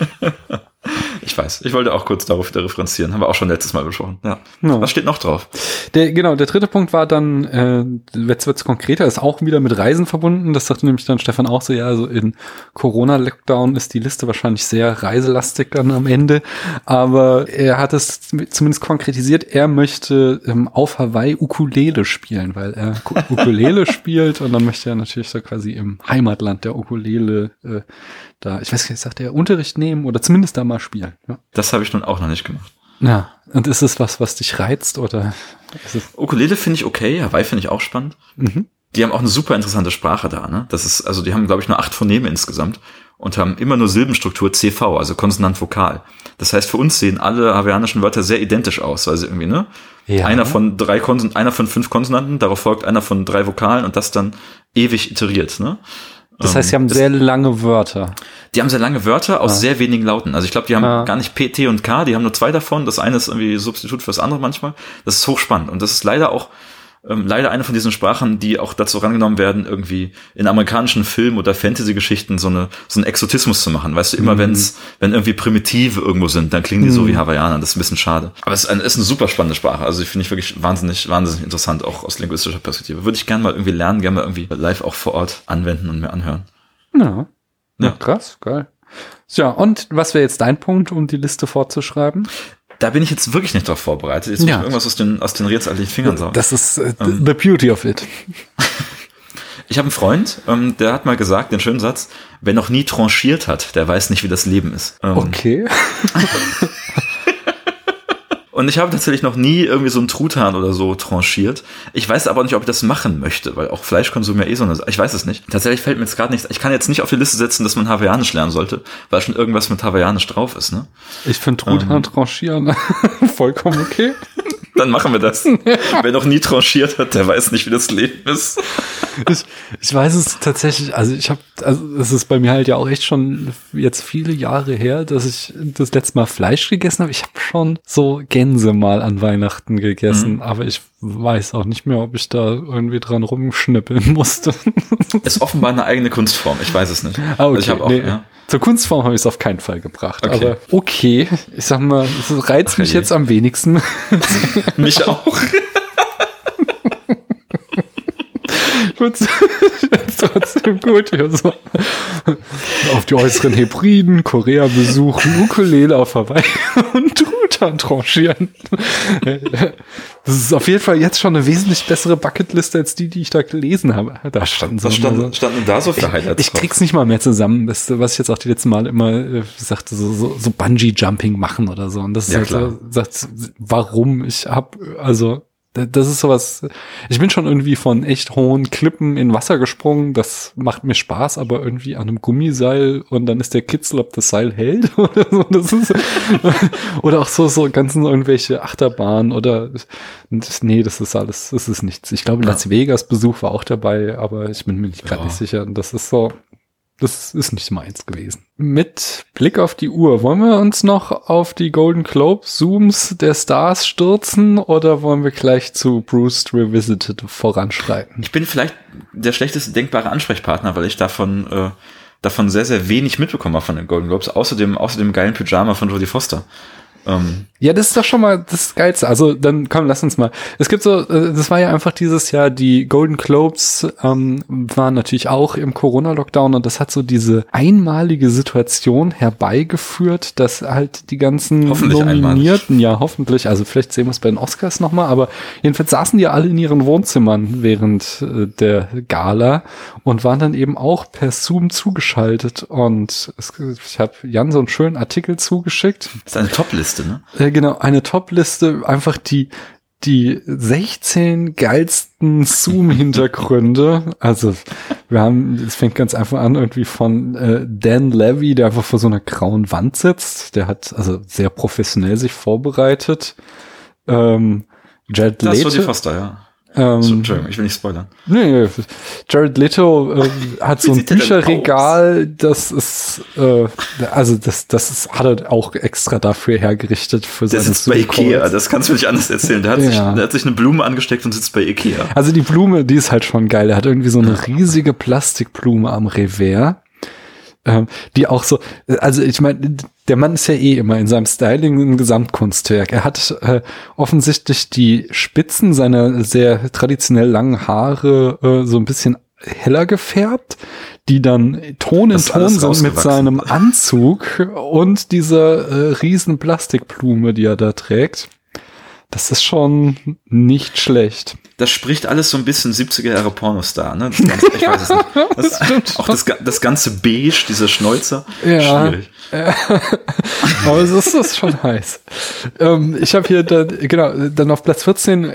Ich weiß, ich wollte auch kurz darauf wieder referenzieren, haben wir auch schon letztes Mal besprochen. Ja. Ja. Was steht noch drauf? Der, genau, der dritte Punkt war dann, äh, jetzt wird's konkreter, ist auch wieder mit Reisen verbunden. Das sagte nämlich dann Stefan auch so, ja, also in Corona-Lockdown ist die Liste wahrscheinlich sehr reiselastig dann am Ende. Aber er hat es zumindest konkretisiert, er möchte ähm, auf Hawaii Ukulele spielen, weil er Ukulele spielt und dann möchte er natürlich so quasi im Heimatland der Ukulele äh, da, ich weiß nicht, sagt er, Unterricht nehmen oder zumindest da mal spielen. Ja. Das habe ich nun auch noch nicht gemacht. Ja, und ist es was, was dich reizt oder? Ist es Ukulele finde ich okay, Hawaii finde ich auch spannend. Mhm. Die haben auch eine super interessante Sprache da, ne? Das ist, also die haben, glaube ich, nur acht Phoneme insgesamt und haben immer nur Silbenstruktur C V, also Konsonant-Vokal. Das heißt, für uns sehen alle hawaiianischen Wörter sehr identisch aus, weil sie irgendwie, ne? Ja. Einer von drei Konsonanten, einer von fünf Konsonanten, darauf folgt einer von drei Vokalen und das dann ewig iteriert, ne? Das heißt, sie haben das, sehr lange Wörter. Die haben sehr lange Wörter aus ah. sehr wenigen Lauten. Also ich glaube, die haben ah. gar nicht P, T und K, die haben nur zwei davon. Das eine ist irgendwie Substitut fürs andere manchmal. Das ist hochspannend. Und das ist leider auch ähm, leider eine von diesen Sprachen, die auch dazu rangenommen werden, irgendwie in amerikanischen Filmen oder Fantasy-Geschichten so eine so einen Exotismus zu machen. Weißt du, immer mhm. wenn's wenn irgendwie Primitive irgendwo sind, dann klingen die mhm. so wie Hawaiianer. Das ist ein bisschen schade. Aber es ist eine, ist eine super spannende Sprache. Also die finde ich wirklich wahnsinnig wahnsinnig interessant, auch aus linguistischer Perspektive. Würde ich gerne mal irgendwie lernen, gerne mal irgendwie live auch vor Ort anwenden und mir anhören. Ja. ja, krass, geil. Ja, und was wäre jetzt dein Punkt, um die Liste fortzuschreiben? Da bin ich jetzt wirklich nicht drauf vorbereitet. Jetzt muss ja. ich irgendwas aus den, aus den rätselhaften Fingern sagen. Das ist äh, ähm, the beauty of it. Ich habe einen Freund, ähm, der hat mal gesagt, den schönen Satz, wer noch nie tranchiert hat, der weiß nicht, wie das Leben ist. Ähm, okay. Und ich habe tatsächlich noch nie irgendwie so einen Truthahn oder so tranchiert. Ich weiß aber nicht, ob ich das machen möchte, weil auch Fleischkonsum ja eh so eine, ich weiß es nicht. Tatsächlich fällt mir jetzt gerade nichts, ich kann jetzt nicht auf die Liste setzen, dass man Hawaiianisch lernen sollte, weil schon irgendwas mit Hawaiianisch drauf ist, ne? Ich finde Truthahn ähm. tranchieren vollkommen okay. Dann machen wir das. Wer noch nie tranchiert hat, der weiß nicht, wie das Leben ist. Ich, ich weiß es tatsächlich, also ich habe, also es ist bei mir halt ja auch echt schon jetzt viele Jahre her, dass ich das letzte Mal Fleisch gegessen habe. Ich habe schon so Gänse mal an Weihnachten gegessen, mhm. aber ich weiß auch nicht mehr, ob ich da irgendwie dran rumschnippeln musste. Ist offenbar eine eigene Kunstform, ich weiß es nicht. Ah, okay. Also ich habe auch, nee. ja. Zur Kunstform habe ich es auf keinen Fall gebracht. Okay. Aber okay, ich sag mal, es reizt Ach, mich je. jetzt am wenigsten. Mich auch. Trotzdem gut. Ja, so. Auf die äußeren Hebriden, Korea besuchen, Ukulele auf Hawaii und Truthahn tranchieren. Das ist auf jeden Fall jetzt schon eine wesentlich bessere Bucketliste als die, die ich da gelesen habe. Da standen so. Was standen, standen da so für Highlights Ich, ich krieg's nicht mal mehr zusammen, das, was ich jetzt auch die letzten Mal immer äh, sagte, so, so, so Bungee-Jumping machen oder so. Und das ist ja, halt so, sagt, warum? Ich hab, also, das ist sowas, ich bin schon irgendwie von echt hohen Klippen in Wasser gesprungen, das macht mir Spaß, aber irgendwie an einem Gummiseil und dann ist der Kitzel, ob das Seil hält oder so, das ist, oder auch so, so ganzen irgendwelche Achterbahnen oder, nee, das ist alles, das ist nichts. Ich glaube, Las Vegas Besuch war auch dabei, aber ich bin mir nicht gerade ja. nicht sicher, das ist so, das ist nicht meins gewesen. Mit Blick auf die Uhr, wollen wir uns noch auf die Golden Globe Zooms der Stars stürzen oder wollen wir gleich zu Bruce Revisited voranschreiten? Ich bin vielleicht der schlechteste denkbare Ansprechpartner, weil ich davon äh, davon sehr, sehr wenig mitbekommen habe von den Golden Globes, außer dem, außer dem geilen Pyjama von Jodie Foster. Um. Ja, das ist doch schon mal das Geilste. Also dann komm, lass uns mal. Es gibt so, das war ja einfach dieses Jahr, die Golden Globes ähm, waren natürlich auch im Corona-Lockdown und das hat so diese einmalige Situation herbeigeführt, dass halt die ganzen Nominierten, ja hoffentlich, also vielleicht sehen wir es bei den Oscars nochmal, aber jedenfalls saßen die alle in ihren Wohnzimmern während äh, der Gala und waren dann eben auch per Zoom zugeschaltet und es, ich habe Jan so einen schönen Artikel zugeschickt. Das ist eine Top-Liste. Ne? Ja, genau, eine Top-Liste, einfach die die sechzehn geilsten Zoom-Hintergründe. Also wir haben, es fängt ganz einfach an irgendwie von äh, Dan Levy, der einfach vor so einer grauen Wand sitzt. Der hat also sehr professionell sich vorbereitet. Ähm, Jared Leto. Das war die Foster, ja. Ähm, so, Entschuldigung, ich will nicht spoilern. Nee, Jared Leto äh, hat so ein Bücherregal, das ist, äh, also das, das ist, hat er auch extra dafür hergerichtet für seine Der sitzt bei Ikea, das kannst du nicht anders erzählen. Der hat, ja. sich, der hat sich eine Blume angesteckt und sitzt bei Ikea. Also die Blume, die ist halt schon geil. Er hat irgendwie so eine riesige Plastikblume am Revers. Ähm, die auch so, also ich meine, der Mann ist ja eh immer in seinem Styling ein Gesamtkunstwerk. Er hat äh, offensichtlich die Spitzen seiner sehr traditionell langen Haare äh, so ein bisschen heller gefärbt, die dann Ton in Ton sind mit seinem Anzug und dieser äh, riesen Plastikblume, die er da trägt. Das ist schon nicht schlecht. Das spricht alles so ein bisschen siebziger Jahre Pornostar, ne? Das ganze, ich weiß es nicht. Das, das auch das, das ganze Beige, dieser Schnäuzer. Ja. Schwierig. Ja. Aber es ist, ist schon heiß. Ähm, ich habe hier, da, genau, dann auf Platz vierzehn,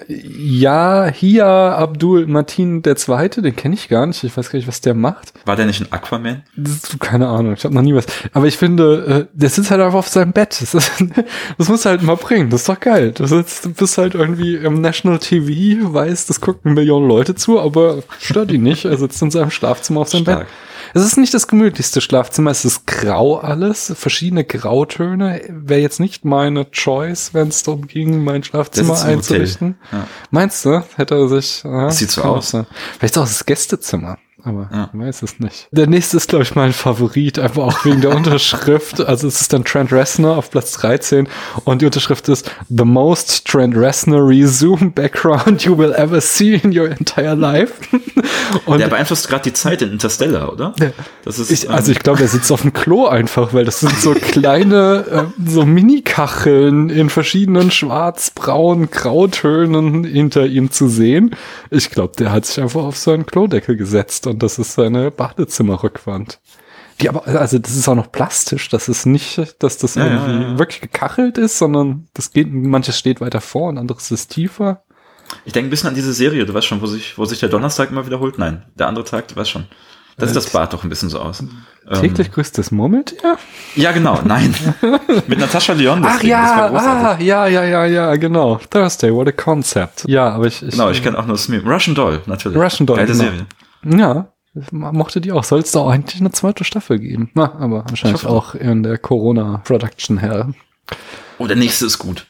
Yahia Abdul Mateen der Zweite, den kenne ich gar nicht. Ich weiß gar nicht, was der macht. War der nicht ein Aquaman? Das ist, keine Ahnung, ich habe noch nie was. Aber ich finde, der sitzt halt einfach auf seinem Bett. Das, ist, das musst du halt mal bringen. Das ist doch geil. Du, sitzt, du bist halt irgendwie im National T V, weißt, das gucken Millionen Leute zu, aber stört ihn nicht. Er sitzt in seinem Schlafzimmer auf seinem Stark. Bett. Es ist nicht das gemütlichste Schlafzimmer, es ist grau alles, verschiedene Grautöne. Wäre jetzt nicht meine Choice, wenn es darum ging, mein Schlafzimmer einzurichten. Ja. Meinst du? Hätte er sich... Ja, sieht so aus. Sein. Vielleicht auch das Gästezimmer. Aber ja. Ich weiß es nicht. Der nächste ist, glaube ich, mein Favorit, einfach auch wegen der Unterschrift. Also es ist dann Trent Reznor auf Platz dreizehn und die Unterschrift ist The most Trent Reznor Zoom Background you will ever see in your entire life. Und der beeinflusst gerade die Zeit in Interstellar, oder? Das ist, ich, also ich glaube, er sitzt auf dem Klo einfach, weil das sind so kleine, äh, so Mini-Kacheln in verschiedenen schwarz, braun, Grautönen hinter ihm zu sehen. Ich glaube, der hat sich einfach auf seinen Klodeckel gesetzt. Und das ist seine Badezimmerrückwand. Die aber, also das ist auch noch plastisch. Das ist nicht, dass das ja, irgendwie ja, ja. wirklich gekachelt ist, sondern das geht, manches steht weiter vor und anderes ist tiefer. Ich denke ein bisschen an diese Serie, du weißt schon, wo sich, wo sich der Donnerstag immer wiederholt. Nein, der andere Tag, du weißt schon. Das sieht das Bad doch ein bisschen so aus. Täglich ähm, grüßt das Murmeltier? Ja, genau, nein. Mit Natascha Lyonne. Ach Ding, ja, das war ah, ja, ja, ja, ja, genau. Thursday, what a concept. Ja, aber ich... ich genau, ich kenne auch nur das Meme. Russian Doll, natürlich. Russian Doll, geile genau. Serie. Ja, mochte die auch. Soll es da auch eigentlich eine zweite Staffel geben? Na, aber wahrscheinlich auch in der Corona-Production Hell. Oh, der nächste ist gut.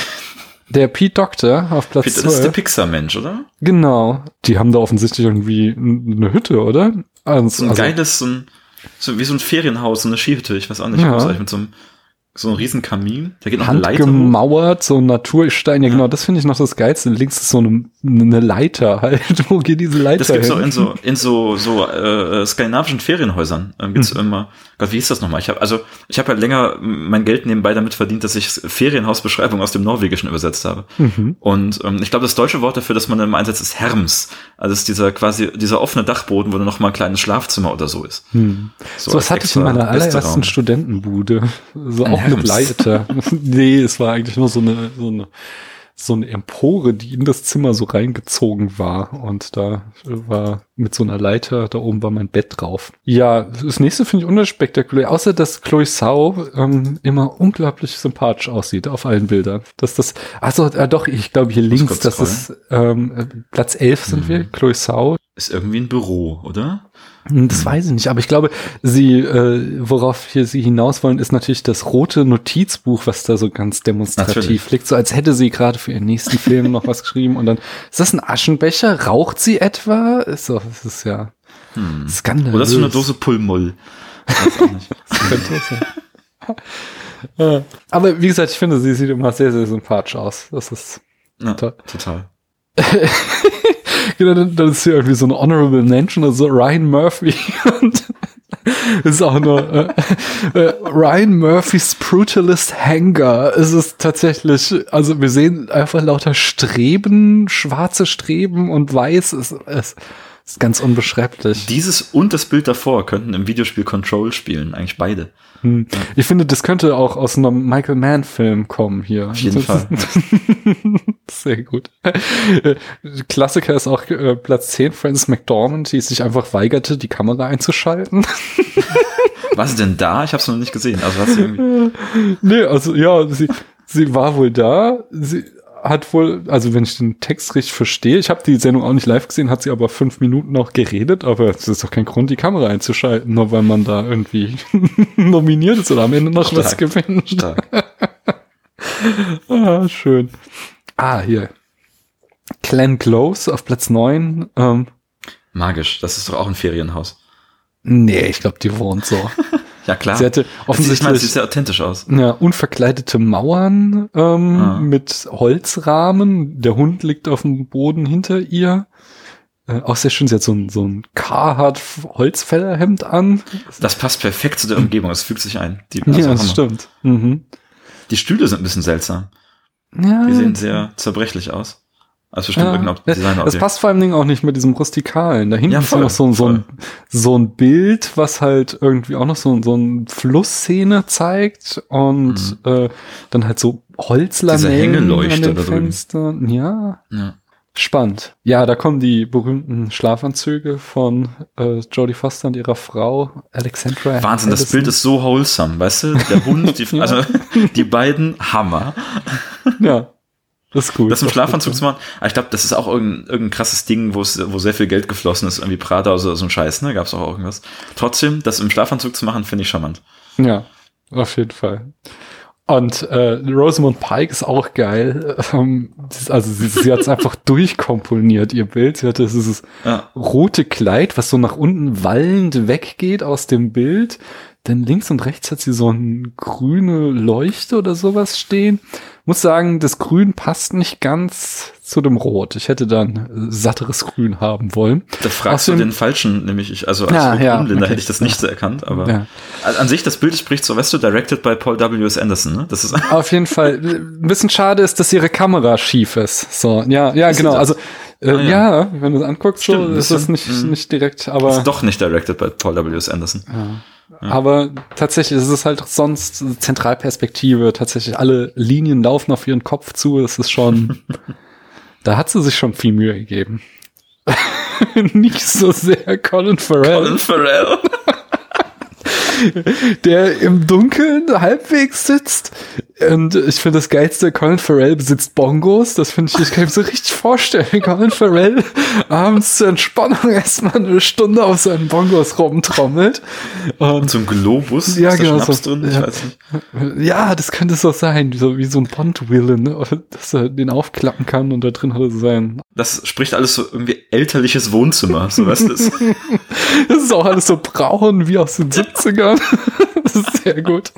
Der Pete Docter auf Platz Pete, zwölf. Das ist der Pixar-Mensch, oder? Genau. Die haben da offensichtlich irgendwie eine Hütte, oder? Also, so ein also, geiles, so ein, so wie so ein Ferienhaus, so eine Skihütte, ich weiß auch nicht, ja. was mit so einem so ein riesen Kamin, da geht noch eine Leiter handgemauert, so ein Naturstein, ja, ja genau, das finde ich noch das Geilste. Links ist so eine, eine Leiter halt, wo geht diese Leiter Das gibt's hin? auch in so in so so äh, skandinavischen Ferienhäusern. Ähm, gibt's hm. immer, Gott, wie hieß das nochmal? Ich habe also ich habe halt länger mein Geld nebenbei damit verdient, dass ich Ferienhausbeschreibung aus dem Norwegischen übersetzt habe. Mhm. Und ähm, ich glaube, das deutsche Wort dafür, das man im Einsatz ist Herms. Also ist dieser quasi dieser offene Dachboden, wo dann noch mal ein kleines Schlafzimmer oder so ist. Hm. So, so was hatte ich in meiner allerersten Studentenbude. So auch mit Leiter. Nee, es war eigentlich nur so eine, so eine, so eine Empore, die in das Zimmer so reingezogen war. Und da war mit so einer Leiter, da oben war mein Bett drauf. Ja, das nächste finde ich unspektakulär. Außer, dass Chloe Zhao ähm, immer unglaublich sympathisch aussieht auf allen Bildern. Dass das, also äh, doch, ich glaube hier links, das ist ähm, Platz elf sind mhm. wir, Chloe Zhao. Ist irgendwie ein Büro, oder? Das weiß ich nicht, aber ich glaube, sie, äh, worauf hier sie hinaus wollen, ist natürlich das rote Notizbuch, was da so ganz demonstrativ natürlich. liegt, so als hätte sie gerade für ihren nächsten Film noch was geschrieben und dann, ist das ein Aschenbecher? Raucht sie etwa? Ist so, das ist ja hm. skandalös. Oder ist so eine Dose Pullmull? Ich weiß auch nicht. Das könnte sein. Aber wie gesagt, ich finde, sie sieht immer sehr, sehr sympathisch aus. Das ist ja, toll. Total. Genau, dann ist hier irgendwie so eine Honorable Mention, also Ryan Murphy und Das ist auch nur äh, äh, Ryan Murphys Brutalist Hangar. Es ist tatsächlich, also wir sehen einfach lauter Streben, schwarze Streben und weiß. Es, es ist ganz unbeschreiblich. Dieses und das Bild davor könnten im Videospiel Control spielen, eigentlich beide. Hm. Ja. Ich finde, das könnte auch aus einem Michael Mann-Film kommen hier. Auf jeden das Fall. Ist sehr gut. Klassiker ist auch äh, Platz zehn, Frances McDormand, die sich einfach weigerte, die Kamera einzuschalten. War sie denn da? Ich habe es noch nicht gesehen. Also hat sie irgendwie nee, also ja, sie, sie war wohl da. Sie hat wohl, also wenn ich den Text richtig verstehe, ich habe die Sendung auch nicht live gesehen, hat sie aber fünf Minuten noch geredet, aber es ist doch kein Grund, die Kamera einzuschalten, nur weil man da irgendwie nominiert ist oder am Ende noch Stark. was gewinnt. Stark. Ah, schön. Ah, hier. Glenn Close auf Platz neun. Ähm, Magisch. Das ist doch auch ein Ferienhaus. nee, ich glaube, die wohnt so. Ja, klar. Sie hatte Ich meine, offensichtlich es sieht sehr authentisch aus. ja, unverkleidete Mauern ähm, Ah. mit Holzrahmen. Der Hund liegt auf dem Boden hinter ihr. Äh, auch sehr schön, sie hat so ein, so ein Carhartt-Holzfällerhemd an. Das passt perfekt zu der Umgebung. Es fügt sich ein. Die, Ja, also das Hammer. stimmt. Mhm. Die Stühle sind ein bisschen seltsam. Ja, Die sehen sehr zerbrechlich aus. Also bestimmt ja, irgendein das, Designer. das passt vor allem Dingen auch nicht mit diesem Rustikalen. Da hinten Ja, ist voll, noch so, ein- so, ein, voll. so ein Bild, was halt irgendwie auch noch so, so ein Flussszene zeigt und äh, dann halt so Holzlamellen Diese Hängeleuchte an den da drüben. Fenstern. Ja, Ja. spannend. Ja, da kommen die berühmten Schlafanzüge von äh, Jodie Foster und ihrer Frau Alexandra Wahnsinn, das Addison. Bild ist so wholesome, weißt du? Der Hund, die, Ja. also die beiden Hammer. Ja, das ist gut. Das im Schlafanzug zu machen, aber ich glaube, das ist auch irgendein, irgendein krasses Ding, wo es, wo sehr viel Geld geflossen ist, irgendwie Prada oder so, so ein Scheiß, ne? Gab's auch irgendwas. Trotzdem, das im Schlafanzug zu machen, finde ich charmant. Ja, auf jeden Fall. Und äh, Rosamund Pike ist auch geil. Ähm, das ist, also sie, sie hat es einfach durchkomponiert, ihr Bild. Sie hatte dieses Ja. rote Kleid, was so nach unten wallend weggeht aus dem Bild. Dann links und rechts hat sie so eine grüne Leuchte oder sowas stehen. Muss sagen, das Grün passt nicht ganz zu dem Rot. Ich hätte dann satteres Grün haben wollen. Da fragst du Außerdem- den Falschen, nämlich ich, also als Ja, ja, Unblinder okay. hätte ich das nicht so erkannt, aber Ja. an an sich das Bild spricht so, weißt du, directed by Paul W S. Anderson, ne? Das ist Auf jeden Fall. Ein bisschen schade ist, dass ihre Kamera schief ist. So, ja, ja, Ist genau. das? Also, äh, Ah, ja. ja. wenn du es anguckst, so, Stimmt, ist das bisschen, nicht, mhm. nicht direkt, aber, ist doch nicht directed by Paul W S. Anderson. aber tatsächlich ist es halt sonst Zentralperspektive. Tatsächlich alle Linien laufen auf ihren Kopf zu. Das ist schon, da hat sie sich schon viel Mühe gegeben. Nicht so sehr Colin Farrell. Colin Farrell. Der im Dunkeln halbwegs sitzt. Und ich finde das Geilste, Colin Farrell besitzt Bongos. Das finde ich, ich kann mir so richtig vorstellen. Colin Farrell abends zur Entspannung erstmal eine Stunde auf seinen Bongos rumtrommelt. Und Zum Globus. Ja, ist da genau, Schnaps so, drin? Ich ja. weiß nicht. ja, das könnte so sein, so wie so ein Bond-Villain, ne? Dass er den aufklappen kann und da drin hat er sein. Das spricht alles so irgendwie elterliches Wohnzimmer, so weißt du. Das- Das ist auch alles so braun wie aus den siebzigern. Das ist sehr gut.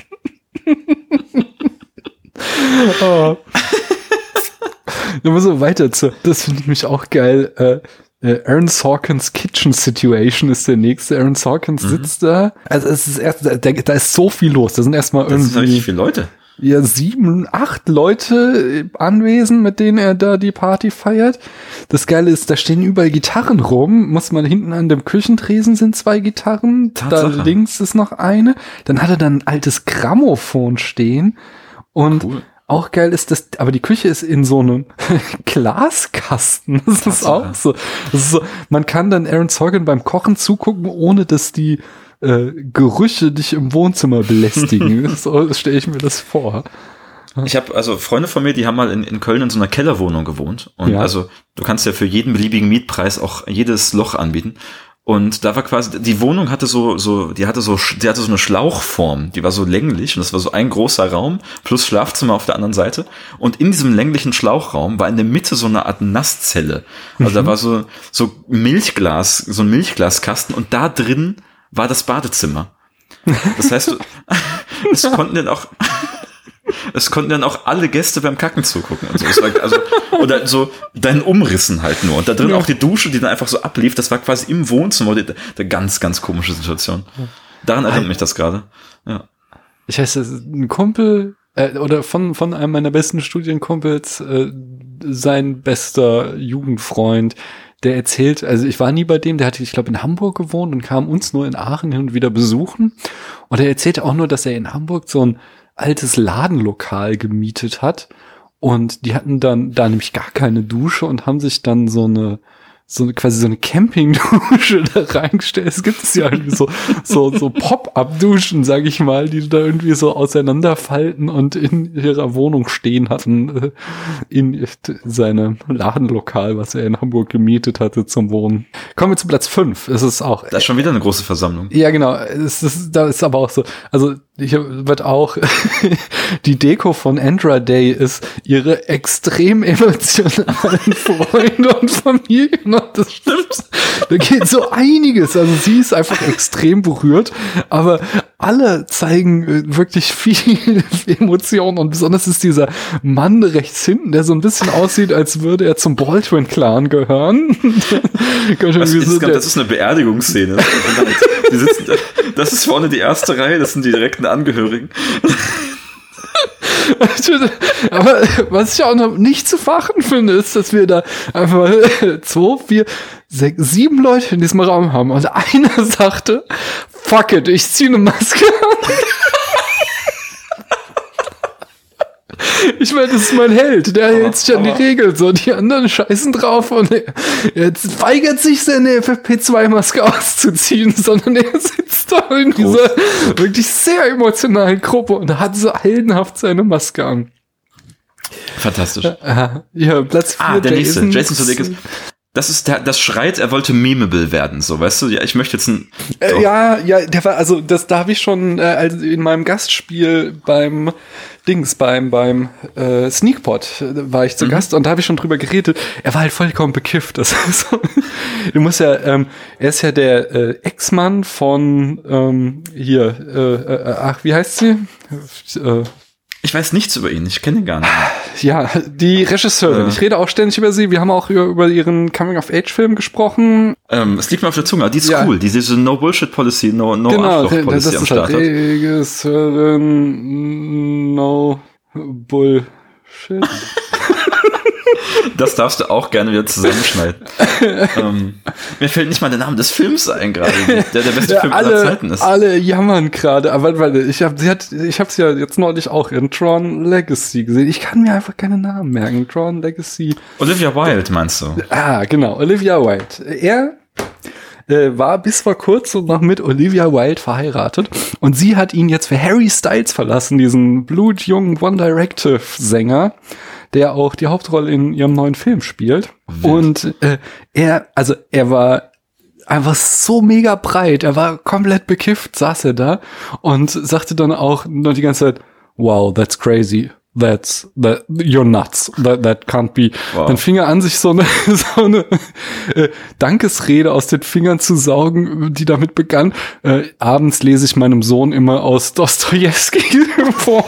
Oh. Da muss man weiter zu. Das finde ich mich auch geil. Äh, äh, Aaron Sorkins Kitchen Situation ist der nächste. Aaron Sorkins Mhm. sitzt da. Also es ist erst, da, da ist so viel los. Da sind erstmal Das sind irgendwie richtig viele Leute. ja, sieben, acht Leute anwesend, mit denen er da die Party feiert. Das Geile ist, da stehen überall Gitarren rum. Muss man hinten an dem Küchentresen sind zwei Gitarren. Tatsache. Da links ist noch eine. Dann hat er dann ein altes Grammophon stehen. Und Cool. auch geil ist das, aber die Küche ist in so einem Glaskasten. Das ist Tatsache. auch so. Das ist so. Man kann dann Aaron Sorkin beim Kochen zugucken, ohne dass die äh, Gerüche dich im Wohnzimmer belästigen. So stelle ich mir das vor. Ich habe also Freunde von mir, die haben mal in, in Köln in so einer Kellerwohnung gewohnt. Und Ja. also du kannst ja für jeden beliebigen Mietpreis auch jedes Loch anbieten. Und da war quasi, die Wohnung hatte so, so, die hatte so, die hatte so eine Schlauchform, die war so länglich und das war so ein großer Raum plus Schlafzimmer auf der anderen Seite. Und in diesem länglichen Schlauchraum war in der Mitte so eine Art Nasszelle. Also Mhm. da war so, so Milchglas, so ein Milchglaskasten und da drin war das Badezimmer. Das heißt, du- es konnten dann auch, es konnten dann auch alle Gäste beim Kacken zugucken und so. Es war also, oder so deinen Umrissen halt nur. Und da drin Ja. auch die Dusche, die dann einfach so ablief, das war quasi im Wohnzimmer. Die, die ganz, ganz komische Situation. Daran erinnert mich das gerade. Ja. Ich weiß, das ist ein Kumpel äh, oder von von einem meiner besten Studienkumpels, äh, sein bester Jugendfreund, der erzählt, also ich war nie bei dem, der hatte, ich glaube, in Hamburg gewohnt und kam uns nur in Aachen hin und wieder besuchen. Und er erzählte auch nur, dass er in Hamburg so ein altes Ladenlokal gemietet hat. Und die hatten dann da nämlich gar keine Dusche und haben sich dann so eine so eine, quasi so eine Campingdusche da reingestellt. Es gibt es ja irgendwie so, so, so Pop-Up-Duschen, sag ich mal, die da irgendwie so auseinanderfalten und in ihrer Wohnung stehen hatten, in seinem Ladenlokal, was er in Hamburg gemietet hatte zum Wohnen. Kommen wir zu Platz fünf. Es ist auch. Da ist schon wieder eine große Versammlung. Ja, genau. Es ist, da ist aber auch so, also, hier wird auch die Deko von Andra Day ist ihre extrem emotionalen Freunde und Familien. Und das stimmt. Da geht so einiges. Also sie ist einfach extrem berührt, aber alle zeigen wirklich viel Emotionen und besonders ist dieser Mann rechts hinten, der so ein bisschen aussieht, als würde er zum Baldwin-Clan gehören. Was ist, das ist eine Beerdigungsszene. Die sitzen, das ist vorne die erste Reihe, das sind die direkten Angehörigen. Aber was ich auch noch nicht zu fachen finde, ist, dass wir da einfach zwei, vier, sechs, sieben Leute in diesem Raum haben. Und einer sagte, fuck it, ich ziehe eine Maske an. Ich meine, das ist mein Held, der hält sich an die Regeln, so, die anderen scheißen drauf und er, jetzt weigert sich seine F F P zwei Maske auszuziehen, sondern er sitzt da in dieser wirklich sehr emotionalen Gruppe und hat so heldenhaft seine Maske an. Fantastisch. Ja, ja Platz vier. Ah, der Jason, nächste, Jason Sudeikis. Das ist der, das schreit, er wollte memeable werden, so, weißt du? Ja, ich möchte jetzt ein. Äh, ja, ja, der war, also, das, da habe ich schon, äh, also in meinem Gastspiel beim Dings, beim, beim, äh, Sneakpot war ich zu mhm. Gast und da habe ich schon drüber geredet. Er war halt vollkommen bekifft. Das ist so, du musst ja, ähm, er ist ja der, äh, Ex-Mann von, ähm, hier, äh, äh, ach, wie heißt sie? Äh, Ich weiß nichts über ihn, ich kenne ihn gar nicht. Ja, die Regisseurin. Ja. Ich rede auch ständig über sie. Wir haben auch über, über ihren Coming-of-Age-Film gesprochen. Ähm, es liegt mir auf der Zunge. Die ist ja cool. Die diese No-Bullshit-Policy, No, no genau, Arschloch-Policy das am ist Start halt Regisseurin No Bullshit. Das darfst du auch gerne wieder zusammenschneiden. ähm, mir fällt nicht mal der Name des Films ein gerade, der der beste ja, Film alle, aller Zeiten ist. Alle jammern gerade, aber warte, ich habe sie hat, ich habe ja jetzt neulich auch in Tron Legacy gesehen. Ich kann mir einfach keine Namen merken. Tron Legacy. Olivia Wilde meinst du? Ah, genau, Olivia Wilde. Er äh, war bis vor kurzem noch mit Olivia Wilde verheiratet und sie hat ihn jetzt für Harry Styles verlassen, diesen blutjungen One Directive Sänger, der auch die Hauptrolle in ihrem neuen Film spielt. Wild. Und äh, er, also er war einfach so mega breit, er war komplett bekifft, saß er da und sagte dann auch noch die ganze Zeit, wow, that's crazy. That's, that, you're nuts. That, that can't be. Wow. Dann fing er an, sich so eine, so eine äh, Dankesrede aus den Fingern zu saugen, die damit begann. Äh, abends lese ich meinem Sohn immer aus Dostojewski vor.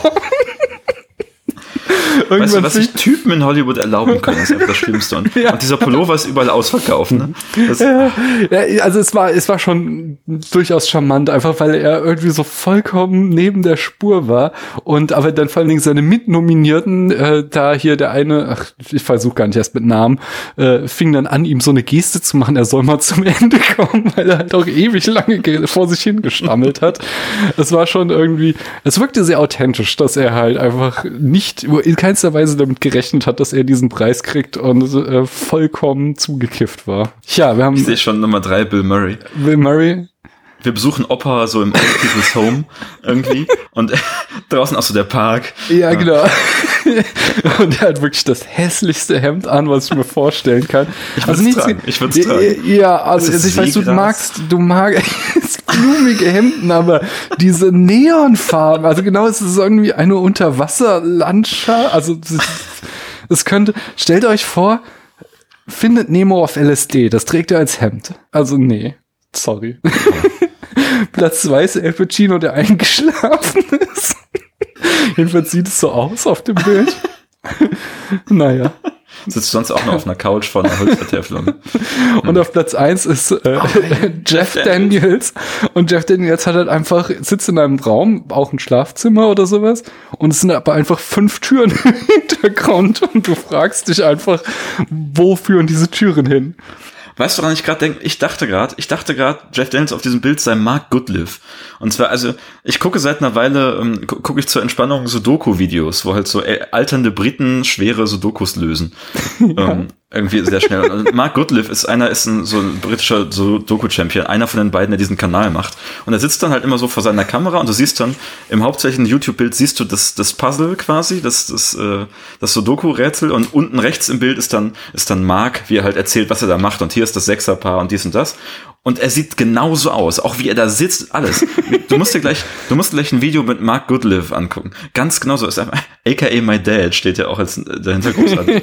Weißt du, was sich Typen in Hollywood erlauben können, ist einfach das Schlimmste. Und, ja. und dieser Pullover ist überall ausverkauft. Ne? Das ja, also es war, es war schon durchaus charmant, einfach weil er irgendwie so vollkommen neben der Spur war. Und aber dann vor allen Dingen seine Mitnominierten, äh, da hier der eine, ach, ich versuche gar nicht erst mit Namen, äh, fing dann an, ihm so eine Geste zu machen, er soll mal zum Ende kommen, weil er halt auch ewig lange vor sich hingestammelt hat. Es war schon irgendwie, es wirkte sehr authentisch, dass er halt einfach nicht in keinster Weise damit gerechnet hat, dass er diesen Preis kriegt und äh, vollkommen zugekifft war. Ja, wir haben. Ich sehe schon Nummer drei, Bill Murray. Bill Murray. Wir besuchen Opa so im Old People's Home irgendwie und draußen auch so der Park. Ja, genau. Und er hat wirklich das hässlichste Hemd an, was ich mir vorstellen kann. Ich würde es also tragen. Ich würde es tragen. Ja, also, also ich weiß, du magst, du magst blumige Hemden, aber diese Neonfarben, also genau, es ist irgendwie eine Unterwasserlandschaft, also es könnte, stellt euch vor, findet Nemo auf L S D, das trägt er als Hemd. Also nee, sorry. Platz zwei ist Al Pacino, der eingeschlafen ist. Jedenfalls sieht es so aus auf dem Bild. Naja. Sitzt sonst auch noch auf einer Couch vor einer Holzvertäfelung. Und auf Platz eins ist äh, oh, Jeff Daniels. Und Jeff Daniels hat halt einfach, sitzt in einem Raum, auch ein Schlafzimmer oder sowas. Und es sind aber einfach fünf Türen im Hintergrund. Und du fragst dich einfach, wo führen diese Türen hin? Weißt du, woran ich gerade denke? Ich dachte gerade, ich dachte gerade, Jeff Daniels auf diesem Bild sei Mark Goodlive. Und zwar, also, ich gucke seit einer Weile, ähm, gu- gucke ich zur Entspannung Sudoku-Videos, wo halt so äh, alternde Briten schwere Sudokus lösen. Ja. Ähm, irgendwie sehr schnell. Und Mark Goodlive ist einer, ist ein, so ein britischer Sudoku-Champion, einer von den beiden, der diesen Kanal macht. Und er sitzt dann halt immer so vor seiner Kamera und du siehst dann, im hauptsächlichen YouTube-Bild siehst du das, das Puzzle quasi, das, das, äh, das Sudoku-Rätsel und unten rechts im Bild ist dann, ist dann Mark, wie er halt erzählt, was er da macht und hier ist das Sechserpaar und dies und das. Und er sieht genauso aus, auch wie er da sitzt, alles. Du musst dir gleich, du musst gleich ein Video mit Mark Goodlive angucken. Ganz genauso ist er, aka My Dad steht ja auch als dahinter großartig.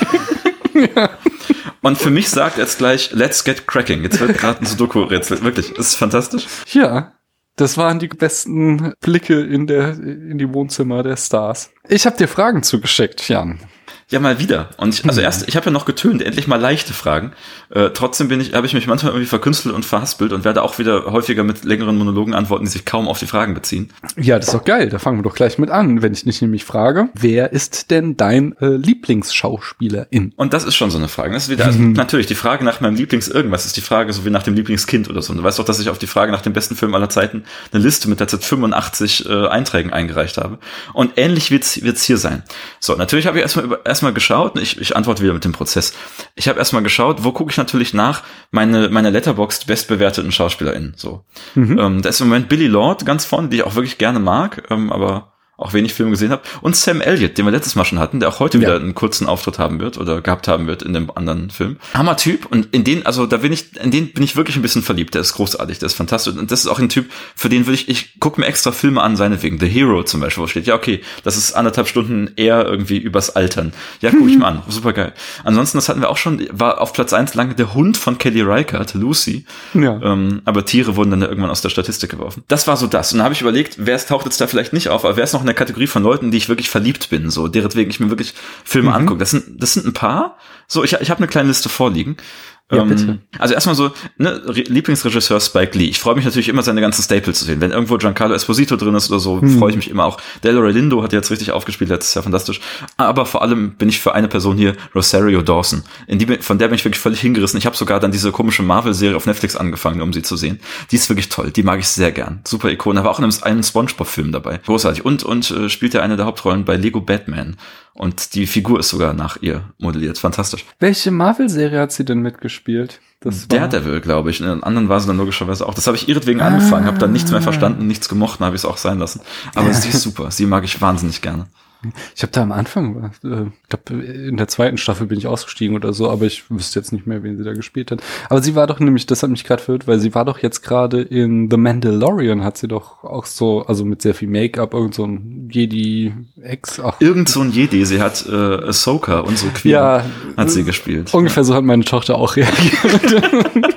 Ja. Und für mich sagt jetzt gleich, let's get cracking. Jetzt wird gerade ein Sudoku-Rätsel. Wirklich, das ist fantastisch. Ja, das waren die besten Blicke in der in die Wohnzimmer der Stars. Ich habe dir Fragen zugeschickt, Jan. Ja, mal wieder. Und ich, also erst, ich habe ja noch getönt, endlich mal leichte Fragen. Äh, trotzdem bin ich, habe ich mich manchmal irgendwie verkünstelt und verhaspelt und werde auch wieder häufiger mit längeren Monologen antworten, die sich kaum auf die Fragen beziehen. Ja, das ist doch geil. Da fangen wir doch gleich mit an, wenn ich nicht nämlich frage, wer ist denn dein äh, Lieblingsschauspielerin? Und das ist schon so eine Frage. Das ist wieder, also mhm. natürlich, die Frage nach meinem Lieblings-Irgendwas ist die Frage so wie nach dem Lieblingskind oder so. Und du weißt doch, dass ich auf die Frage nach dem besten Film aller Zeiten eine Liste mit derzeit fünfundachtzig äh, Einträgen eingereicht habe. Und ähnlich wird's, wird's hier sein. So, natürlich habe ich erstmal über, erstmal geschaut, ich, ich antworte wieder mit dem Prozess. Ich habe erstmal geschaut, wo gucke ich natürlich nach meine meine Letterboxd bestbewerteten SchauspielerInnen. So, mhm. ähm, da ist im Moment Billy Lord ganz vorne, die ich auch wirklich gerne mag, ähm, aber auch wenig Filme gesehen habe. Und Sam Elliott, den wir letztes Mal schon hatten, der auch heute ja. wieder einen kurzen Auftritt haben wird oder gehabt haben wird in dem anderen Film. Hammer Typ. Und in den, also da bin ich, in den bin ich wirklich ein bisschen verliebt. Der ist großartig, der ist fantastisch. Und das ist auch ein Typ, für den würde ich, ich gucke mir extra Filme an, seinetwegen. The Hero zum Beispiel, wo steht, ja okay, das ist anderthalb Stunden eher irgendwie übers Altern. Ja, gucke ich mal an. Super geil. Ansonsten, das hatten wir auch schon, war auf Platz eins lange der Hund von Kelly Reichardt, Lucy. Ja. Ähm, aber Tiere wurden dann ja irgendwann aus der Statistik geworfen. Das war so das. Und dann habe ich überlegt, wer es taucht jetzt da vielleicht nicht auf, aber wer ist noch in der Kategorie von Leuten, die ich wirklich verliebt bin, so, deretwegen ich mir wirklich Filme mhm. angucke. Das sind, das sind ein paar. So, ich, ich habe eine kleine Liste vorliegen. Ja, bitte. Also erstmal so, ne, Lieblingsregisseur Spike Lee. Ich freue mich natürlich immer, seine ganzen Staples zu sehen. Wenn irgendwo Giancarlo Esposito drin ist oder so, hm. freue ich mich immer auch. Delroy Lindo hat jetzt richtig aufgespielt, letztes Jahr, fantastisch. Aber vor allem bin ich für eine Person hier, Rosario Dawson. In die, von der bin ich wirklich völlig hingerissen. Ich habe sogar dann diese komische Marvel-Serie auf Netflix angefangen, um sie zu sehen. Die ist wirklich toll, die mag ich sehr gern. Super Ikone, aber auch in einem, einem SpongeBob-Film dabei. Großartig. Und, und äh, spielt ja eine der Hauptrollen bei Lego Batman. Und die Figur ist sogar nach ihr modelliert. Fantastisch. Welche Marvel-Serie hat sie denn mitgespielt? Das Daredevil, glaube ich. In den anderen war sie dann logischerweise auch. Das habe ich ihretwegen ah. angefangen, habe dann nichts mehr verstanden, nichts gemocht, dann habe ich es auch sein lassen. Aber ja. sie ist super, sie mag ich wahnsinnig gerne. Ich habe da am Anfang, äh, ich glaube in der zweiten Staffel bin ich ausgestiegen oder so, aber ich wüsste jetzt nicht mehr, wen sie da gespielt hat. Aber sie war doch nämlich, das hat mich gerade verwirrt, weil sie war doch jetzt gerade in The Mandalorian, hat sie doch auch so, also mit sehr viel Make-up, irgend so ein Jedi-Ex. Ach. Irgend so ein Jedi, sie hat äh, Ahsoka, unsere Queen, ja, hat sie gespielt. Ungefähr ja. so hat meine Tochter auch reagiert.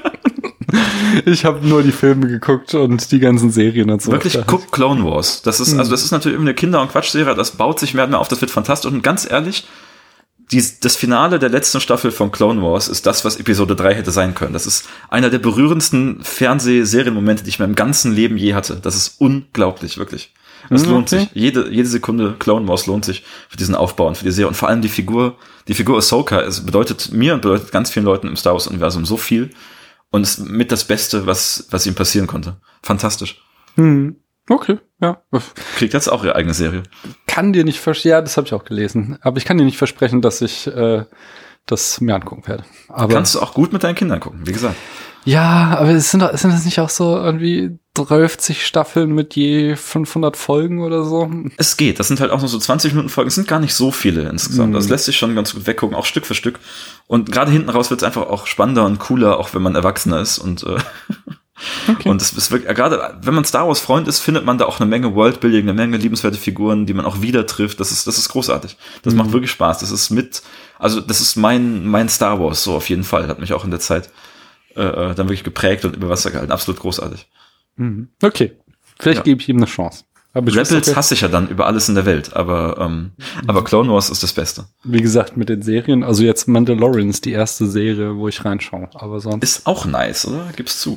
Ich habe nur die Filme geguckt und die ganzen Serien und so. Wirklich, guck Clone Wars. Das ist, also das ist natürlich eine Kinder- und Quatschserie, das baut sich mehr und mehr auf, das wird fantastisch. Und ganz ehrlich, die, das Finale der letzten Staffel von Clone Wars ist das, was Episode drei hätte sein können. Das ist einer der berührendsten Fernsehserienmomente, die ich in meinem ganzen Leben je hatte. Das ist unglaublich, wirklich. Das okay. lohnt sich. Jede, jede Sekunde Clone Wars lohnt sich für diesen Aufbau und für die Serie. Und vor allem die Figur, die Figur Ahsoka, es bedeutet mir und bedeutet ganz vielen Leuten im Star Wars Universum so viel. Und ist mit das Beste, was was ihm passieren konnte. Fantastisch. Hm. Okay, ja. Kriegt jetzt auch ihre eigene Serie. Kann dir nicht versprechen, ja, das habe ich auch gelesen. Aber ich kann dir nicht versprechen, dass ich äh, das mir angucken werde. Aber kannst du auch gut mit deinen Kindern gucken, wie gesagt. Ja, aber es sind, doch, sind das nicht auch so irgendwie dreißig Staffeln mit je fünfhundert Folgen oder so? Es geht, das sind halt auch nur so zwanzig Minuten Folgen, es sind gar nicht so viele insgesamt. Mm. Das lässt sich schon ganz gut weggucken, auch Stück für Stück. Und gerade hinten raus wird es einfach auch spannender und cooler, auch wenn man Erwachsener ist. Und äh, okay. Und es ist wirklich, gerade wenn man Star Wars Freund ist, findet man da auch eine Menge Worldbuilding, eine Menge liebenswerte Figuren, die man auch wieder trifft. Das ist, das ist großartig. Das mm. macht wirklich Spaß. Das ist mit, also das ist mein, mein Star Wars so auf jeden Fall. Hat mich auch in der Zeit äh, dann wirklich geprägt und über Wasser gehalten. Absolut großartig. Okay, vielleicht ja. gebe ich ihm eine Chance. Aber ich Rebels okay. hasse ich ja dann über alles in der Welt, aber ähm, aber Clone Wars ist das Beste. Wie gesagt, mit den Serien, also jetzt Mandalorian ist die erste Serie, wo ich reinschaue, aber sonst... Ist auch nice, oder? Gib's zu.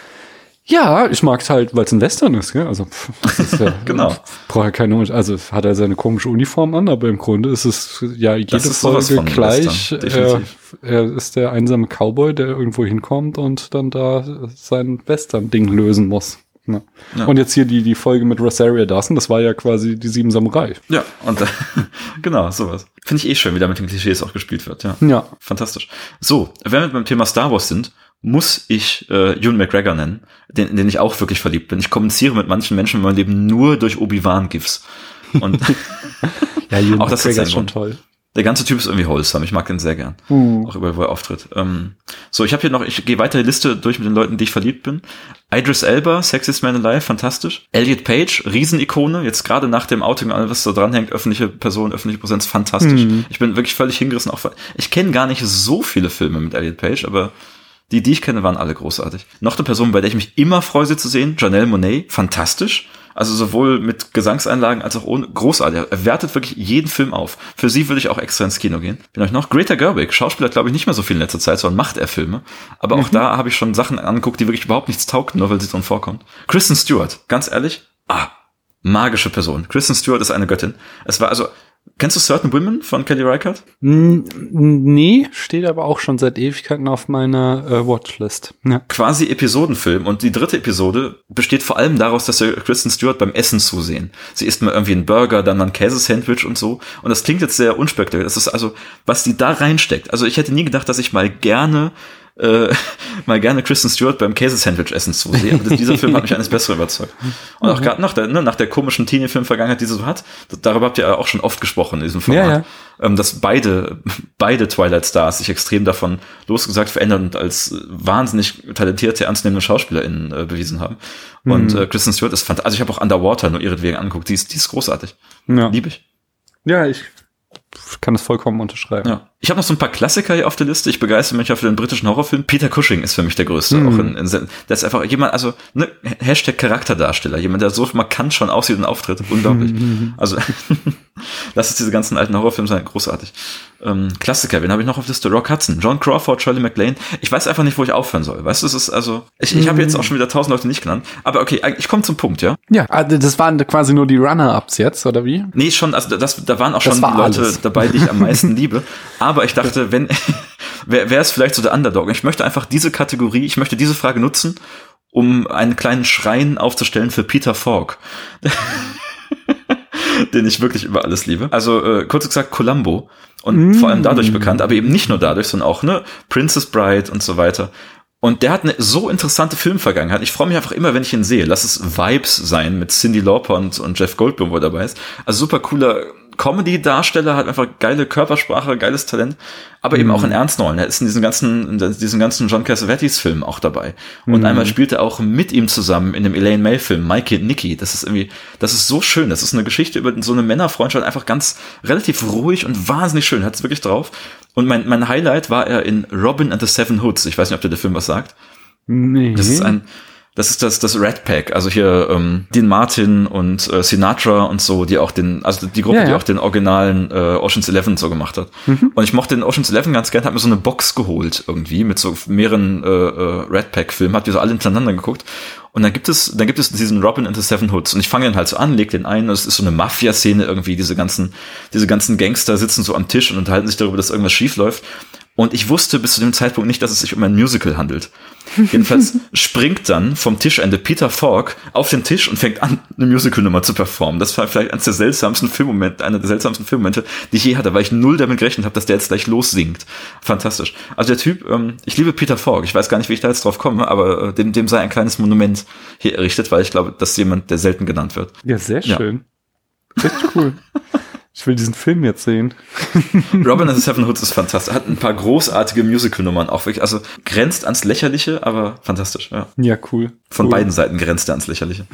Ja, ich mag's halt, weil es ein Western ist, gell? Also pff, das ist ja, Genau. Braucht ja keine, also hat er seine komische Uniform an, aber im Grunde ist es ja jede Das ist sowas Folge von gleich. Western, Er, definitiv. er ist der einsame Cowboy, der irgendwo hinkommt und dann da sein Western-Ding lösen muss. Ja. Ja. Und jetzt hier die die Folge mit Rosario Dawson, das war ja quasi die Sieben Samurai. Ja, und äh, genau, sowas. Finde ich eh schön, wie da mit den Klischees auch gespielt wird. Ja, Ja. fantastisch. So, wenn wir beim Thema Star Wars sind, muss ich äh, Ewan McGregor nennen, den, in den ich auch wirklich verliebt bin. Ich kommuniziere mit manchen Menschen in meinem Leben nur durch Obi-Wan-Gifs. Und Ja, Ewan auch das ist McGregor ein ist schon Grund. toll. Der ganze Typ ist irgendwie wholesome. Ich mag den sehr gern. Uh. Auch überall, wo er auftritt. Ähm, so, ich habe hier noch, ich gehe weiter die Liste durch mit den Leuten, die ich verliebt bin. Idris Elba, Sexiest Man Alive, fantastisch. Elliot Page, Riesenikone, jetzt gerade nach dem Outing, alles was da dranhängt, öffentliche Person, öffentliche Präsenz, fantastisch. Mhm. Ich bin wirklich völlig hingerissen. Auch, ich kenne gar nicht so viele Filme mit Elliot Page, aber die, die ich kenne, waren alle großartig. Noch eine Person, bei der ich mich immer freue, sie zu sehen, Janelle Monáe, fantastisch. Also sowohl mit Gesangseinlagen als auch ohne, großartig. Er wertet wirklich jeden Film auf. Für sie würde ich auch extra ins Kino gehen. Bin euch noch Greta Gerwig, Schauspieler, glaube ich, nicht mehr so viel in letzter Zeit, sondern macht er Filme. Aber auch mhm. da habe ich schon Sachen angeguckt, die wirklich überhaupt nichts taugten, nur weil sie drin vorkommt. Kristen Stewart, ganz ehrlich, ah, magische Person. Kristen Stewart ist eine Göttin. Es war also, kennst du Certain Women von Kelly Reichardt? N- Nee, steht aber auch schon seit Ewigkeiten auf meiner äh, Watchlist. Ja. Quasi Episodenfilm. Und die dritte Episode besteht vor allem daraus, dass wir Kristen Stewart beim Essen zusehen. Sie isst mal irgendwie einen Burger, dann mal ein Käsesandwich und so. Und das klingt jetzt sehr unspektakulär. Das ist also, was die da reinsteckt. Also ich hätte nie gedacht, dass ich mal gerne äh, mal gerne Kristen Stewart beim Käsesandwich essen zusehe. Aber dieser Film hat mich eines Besseren überzeugt. Und auch gerade nach der, ne, nach der komischen Teenie-Film-Vergangenheit, die sie so hat, darüber habt ihr auch schon oft gesprochen in diesem Format, Ja, ja. Ähm, dass beide, beide Twilight-Stars sich extrem davon losgesagt verändern und als wahnsinnig talentierte, ernstzunehmende SchauspielerInnen äh, bewiesen haben. Und Mhm. äh, Kristen Stewart ist fantastisch. Also ich habe auch Underwater nur ihretwegen angeguckt. Die ist, die ist großartig. Ja. Lieb ich. Ja, ich kann das vollkommen unterschreiben. Ja. Ich habe noch so ein paar Klassiker hier auf der Liste. Ich begeistere mich ja für den britischen Horrorfilm. Peter Cushing ist für mich der größte. Mhm. Auch in, in, der ist einfach jemand, also ne, Hashtag Charakterdarsteller. Jemand, der so markant schon aussieht und auftritt. Unglaublich. Also lass es diese ganzen alten Horrorfilme sein. Großartig. Ähm, Klassiker, wen habe ich noch auf der Liste? Rock Hudson, John Crawford, Shirley MacLaine. Ich weiß einfach nicht, wo ich aufhören soll. Weißt du, es ist also, ich, ich habe jetzt auch schon wieder tausend Leute nicht genannt. Aber okay, ich komme zum Punkt, ja? Ja, also das waren quasi nur die Runner-Ups jetzt, oder wie? Nee, schon, also das, da waren auch Das schon war die Leute alles. dabei, die ich am meisten liebe. Aber ich dachte, wenn, wer, wer ist vielleicht so der Underdog? Ich möchte einfach diese Kategorie, ich möchte diese Frage nutzen, um einen kleinen Schrein aufzustellen für Peter Falk. Den ich wirklich über alles liebe. Also, äh, kurz gesagt, Columbo. Und mm. vor allem dadurch bekannt, aber eben nicht nur dadurch, sondern auch, ne, Princess Bride und so weiter. Und der hat eine so interessante Filmvergangenheit. Ich freue mich einfach immer, wenn ich ihn sehe. Lass es Vibes sein mit Cyndi Lauper und, und Jeff Goldblum, wo er dabei ist. Also super cooler Comedy-Darsteller, hat einfach geile Körpersprache, geiles Talent, aber eben Mhm. auch in Ernstrollen. Er ist in diesen ganzen, in diesen ganzen John Cassavetes Filmen auch dabei. Und Mhm. einmal spielt er auch mit ihm zusammen in dem Elaine May Film, Mikey und Nicky. Das ist irgendwie, das ist so schön. Das ist eine Geschichte über so eine Männerfreundschaft, einfach ganz relativ ruhig und wahnsinnig schön. Hat's wirklich drauf. Und mein, mein Highlight war er in Robin and the Seven Hoods. Ich weiß nicht, ob dir der Film was sagt. Nee. Das ist ein, das ist das, das Rat Pack, also hier ähm, Dean Martin und äh, Sinatra und so, die auch den, also die Gruppe, Ja, ja. die auch den originalen äh, Ocean's Eleven so gemacht hat. Mhm. Und ich mochte den Ocean's Eleven ganz gern, hab mir so eine Box geholt irgendwie mit so mehreren äh, äh, Rat Pack Filmen, hab die so alle hintereinander geguckt. Und dann gibt es, dann gibt es diesen Robin and the Seven Hoods. Und ich fange den halt so an, leg den ein. Es ist so eine Mafia-Szene irgendwie. Diese ganzen, diese ganzen Gangster sitzen so am Tisch und unterhalten sich darüber, dass irgendwas schief läuft. Und ich wusste bis zu dem Zeitpunkt nicht, dass es sich um ein Musical handelt. Jedenfalls springt dann vom Tischende Peter Falk auf den Tisch und fängt an, eine Musical-Nummer zu performen. Das war vielleicht eines der seltsamsten Filmmomente, einer der seltsamsten Filmmomente, die ich je hatte, weil ich null damit gerechnet habe, dass der jetzt gleich lossingt. Fantastisch. Also der Typ, ähm, ich liebe Peter Falk. Ich weiß gar nicht, wie ich da jetzt drauf komme, aber äh, dem, dem sei ein kleines Monument hier errichtet, weil ich glaube, das ist jemand, der selten genannt wird. Ja, sehr Ja. schön. Richtig cool. Ich will diesen Film jetzt sehen. Robin and the Seven Hoods ist fantastisch. Hat ein paar großartige Musical-Nummern auch wirklich. Also grenzt ans Lächerliche, aber fantastisch. Ja, ja cool. Von cool. beiden Seiten grenzt er ans Lächerliche.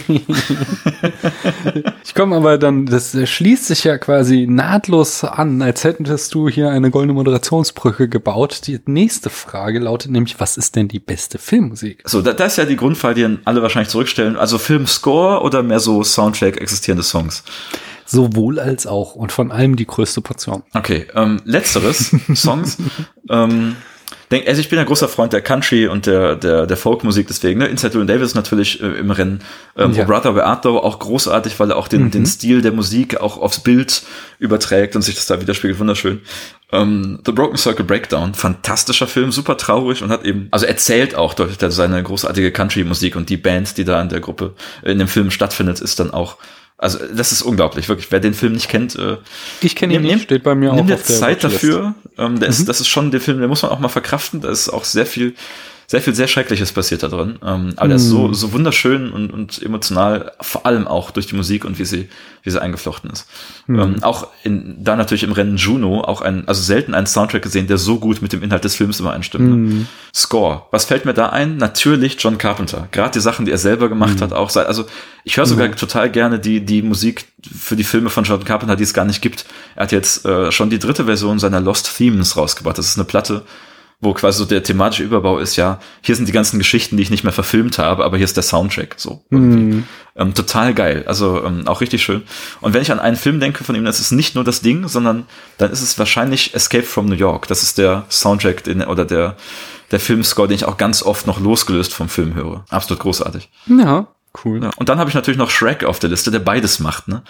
Ich komme aber dann, das schließt sich ja quasi nahtlos an, als hättest du hier eine goldene Moderationsbrücke gebaut. Die nächste Frage lautet nämlich, was ist denn die beste Filmmusik? So, da, da ist ja die Grundfrage, die alle wahrscheinlich zurückstellen. Also Filmscore oder mehr so Soundtrack existierende Songs? Sowohl als auch und von allem die größte Portion. Okay, ähm, letzteres, Songs. ähm, denk, also ich bin ein großer Freund der Country und der der der Folkmusik, deswegen, ne? Inside Llewyn Davis natürlich äh, im Rennen. Ähm, ja. Oh Brother, Where Art Thou, auch großartig, weil er auch den, mhm. den Stil der Musik auch aufs Bild überträgt und sich das da widerspiegelt, wunderschön. Ähm, The Broken Circle Breakdown, fantastischer Film, super traurig und hat eben, also erzählt auch durch seine großartige Country-Musik und die Band, die da in der Gruppe, in dem Film stattfindet, ist dann auch. Also das ist unglaublich, wirklich. Wer den Film nicht kennt, äh, ich kenne ihn nicht, steht bei mir auch nimm dir auf der Zeit dafür. Ähm, der mhm. ist, das ist schon der Film, den muss man auch mal verkraften. Da ist auch sehr viel, sehr viel sehr Schreckliches passiert da drin. Ähm, aber mhm. der ist so so wunderschön und und emotional, vor allem auch durch die Musik und wie sie wie sie eingeflochten ist. Mhm. Ähm, auch in da natürlich im Rennen Juno auch ein, also selten einen Soundtrack gesehen, der so gut mit dem Inhalt des Films übereinstimmt. Mhm. Ne? Score. Was fällt mir da ein? Natürlich John Carpenter. Gerade die Sachen, die er selber gemacht mhm. hat, auch. Also ich höre sogar mhm. total gerne die die Musik für die Filme von John Carpenter, die es gar nicht gibt. Er hat jetzt äh, schon die dritte Version seiner Lost Themes rausgebracht. Das ist eine Platte, wo quasi so der thematische Überbau ist, ja, hier sind die ganzen Geschichten, die ich nicht mehr verfilmt habe, aber hier ist der Soundtrack, so irgendwie. Mm. Ähm, total geil, also ähm, auch richtig schön. Und wenn ich an einen Film denke von ihm, das ist nicht nur das Ding, sondern dann ist es wahrscheinlich Escape from New York. Das ist der Soundtrack den, oder der der Filmscore, den ich auch ganz oft noch losgelöst vom Film höre. Absolut großartig. Ja, cool. Ja, und dann habe ich natürlich noch Shrek auf der Liste, der beides macht, ne?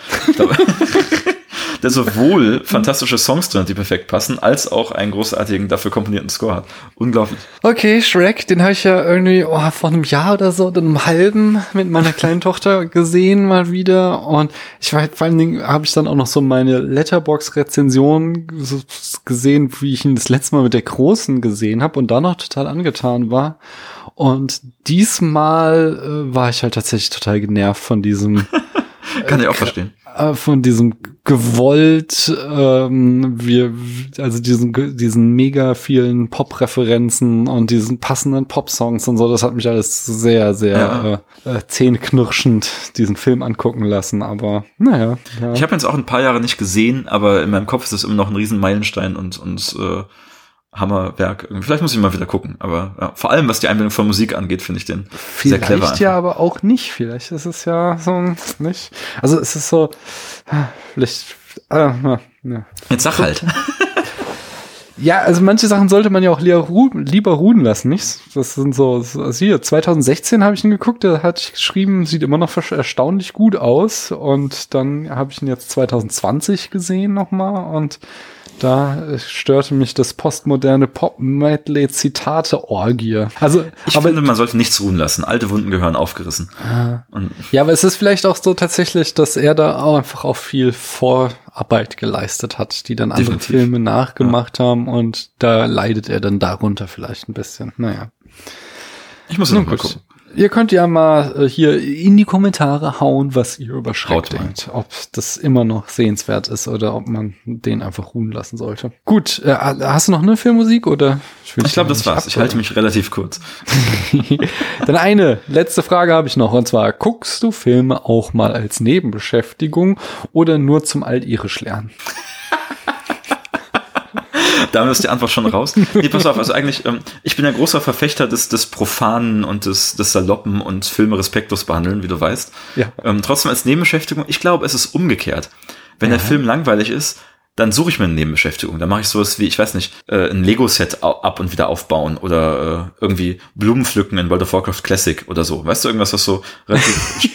Der sowohl fantastische Songs drin hat, die perfekt passen, als auch einen großartigen, dafür komponierten Score hat. Unglaublich. Okay, Shrek, den habe ich ja irgendwie oh, vor einem Jahr oder so, einem halben mit meiner kleinen Tochter gesehen mal wieder. Und ich weiß, vor allen Dingen habe ich dann auch noch so meine Letterboxd-Rezension so gesehen, wie ich ihn das letzte Mal mit der Großen gesehen habe und da noch total angetan war. Und diesmal äh, war ich halt tatsächlich total genervt von diesem Kann ich auch verstehen. Von diesem gewollt, ähm, wir, also diesen, diesen mega vielen Pop-Referenzen und diesen passenden Pop-Songs und so, das hat mich alles sehr, sehr ja. äh, äh, zähneknirschend diesen Film angucken lassen, aber naja. Ja. Ich habe jetzt auch ein paar Jahre nicht gesehen, aber in meinem Kopf ist es immer noch ein riesen Meilenstein und, und äh, Hammerwerk. Vielleicht muss ich mal wieder gucken, aber ja, vor allem, was die Einbindung von Musik angeht, finde ich den vielleicht sehr clever. Vielleicht ja, aber auch nicht. Vielleicht ist es ja so nicht. Also es ist so, vielleicht, äh, ja. Jetzt sag halt. Ja, also manche Sachen sollte man ja auch lieber, ru- lieber ruhen lassen, nicht? Das sind so, also hier, zwanzig sechzehn habe ich ihn geguckt, der hat geschrieben, sieht immer noch erstaunlich gut aus und dann habe ich ihn jetzt zwanzig zwanzig gesehen nochmal und da störte mich das postmoderne Pop-Medley-Zitate-Orgie. Also, ich aber, finde, man sollte nichts ruhen lassen. Alte Wunden gehören aufgerissen. Ah. Und ja, aber es ist vielleicht auch so tatsächlich, dass er da auch einfach auch viel Vorarbeit geleistet hat, die dann andere Definitiv. Filme nachgemacht ja. haben und da leidet er dann darunter vielleicht ein bisschen. Naja. Ich muss noch mal gucken. Ihr könnt ja mal äh, hier in die Kommentare hauen, was ihr über Shrek denkt. Ob das immer noch sehenswert ist oder ob man den einfach ruhen lassen sollte. Gut, äh, hast du noch eine Filmmusik oder? Ich, ich glaube, das war's. Ab, ich halte mich relativ kurz. Dann eine letzte Frage habe ich noch und zwar, guckst du Filme auch mal als Nebenbeschäftigung oder nur zum Altirisch lernen? Da ist die Antwort schon raus. Nee, pass auf, also eigentlich, ähm, ich bin ein großer Verfechter des, des Profanen und des, des Saloppen und Filme respektlos behandeln, wie du weißt. Ja. Ähm, trotzdem als Nebenbeschäftigung, ich glaube, es ist umgekehrt. Wenn ja. der Film langweilig ist, dann suche ich mir eine Nebenbeschäftigung. Dann mache ich sowas wie, ich weiß nicht, äh, ein Lego-Set ab und wieder aufbauen oder äh, irgendwie Blumen pflücken in World of Warcraft Classic oder so. Weißt du, irgendwas, was so relativ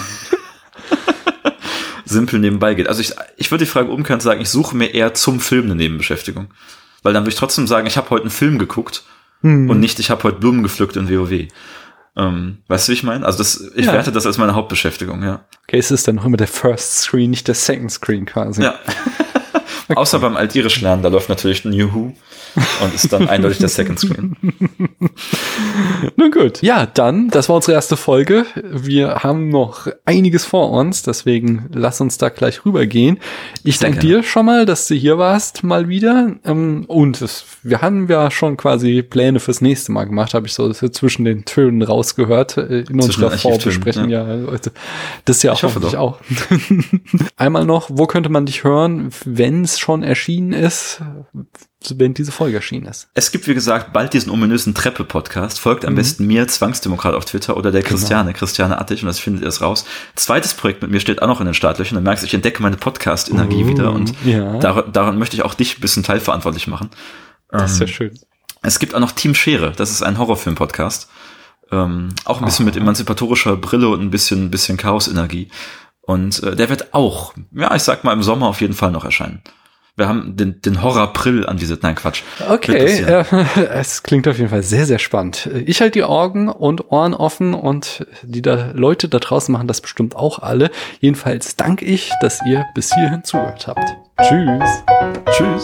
simpel nebenbei geht. Also ich, ich würde die Frage umkehren und sagen, ich suche mir eher zum Film eine Nebenbeschäftigung. Weil dann würde ich trotzdem sagen, ich habe heute einen Film geguckt hm. und nicht, ich habe heute Blumen gepflückt in WoW. Ähm, weißt du, wie ich meine? Also das, ich ja. werte das als meine Hauptbeschäftigung, ja. Okay, es ist dann noch immer der First Screen, nicht der Second Screen quasi. Ja. Okay. Außer beim Altirisch lernen, da läuft natürlich ein Juhu und ist dann eindeutig der Second Screen. Nun gut. Ja, dann, das war unsere erste Folge. Wir haben noch einiges vor uns, deswegen lass uns da gleich rübergehen. Ich danke dir schon mal, dass du hier warst, mal wieder. Und es, wir haben ja schon quasi Pläne fürs nächste Mal gemacht, habe ich so zwischen den Tönen rausgehört in unserer Vorbesprechung. Ja. ja, das ist ja auch hoffentlich auch. Einmal noch, wo könnte man dich hören, wenn es schon erschienen ist, wenn diese Folge erschienen ist? Es gibt, wie gesagt, bald diesen ominösen Treppe-Podcast. Folgt am mhm. besten mir, Zwangsdemokrat auf Twitter oder der Christiane, genau. Christiane Attig, und das findet ihr es raus. Zweites Projekt mit mir steht auch noch in den Startlöchern. Dann merkst du, ich entdecke meine Podcast-Energie uh, wieder und ja. daran, daran möchte ich auch dich ein bisschen teilverantwortlich machen. Das ist ja schön. Es gibt auch noch Team Schere. Das ist ein Horrorfilm-Podcast. Ähm, auch ein bisschen oh. mit emanzipatorischer Brille und ein bisschen, ein bisschen Chaos-Energie. Und äh, der wird auch, ja, ich sag mal, im Sommer auf jeden Fall noch erscheinen. Wir haben den, den Horror-Prill anvisiert. Nein, Quatsch. Okay, äh, es klingt auf jeden Fall sehr, sehr spannend. Ich halte die Augen und Ohren offen und die da Leute da draußen machen das bestimmt auch alle. Jedenfalls danke ich, dass ihr bis hierhin zugehört habt. Tschüss. Tschüss.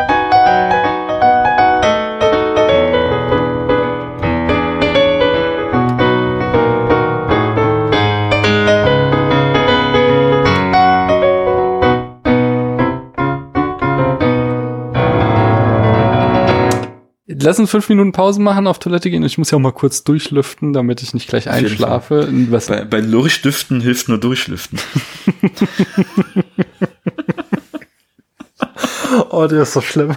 Lass uns fünf Minuten Pause machen, auf Toilette gehen. Ich muss ja auch mal kurz durchlüften, damit ich nicht gleich einschlafe. Was bei, bei Lurchdüften hilft nur Durchlüften. Oh, der ist so schlimm.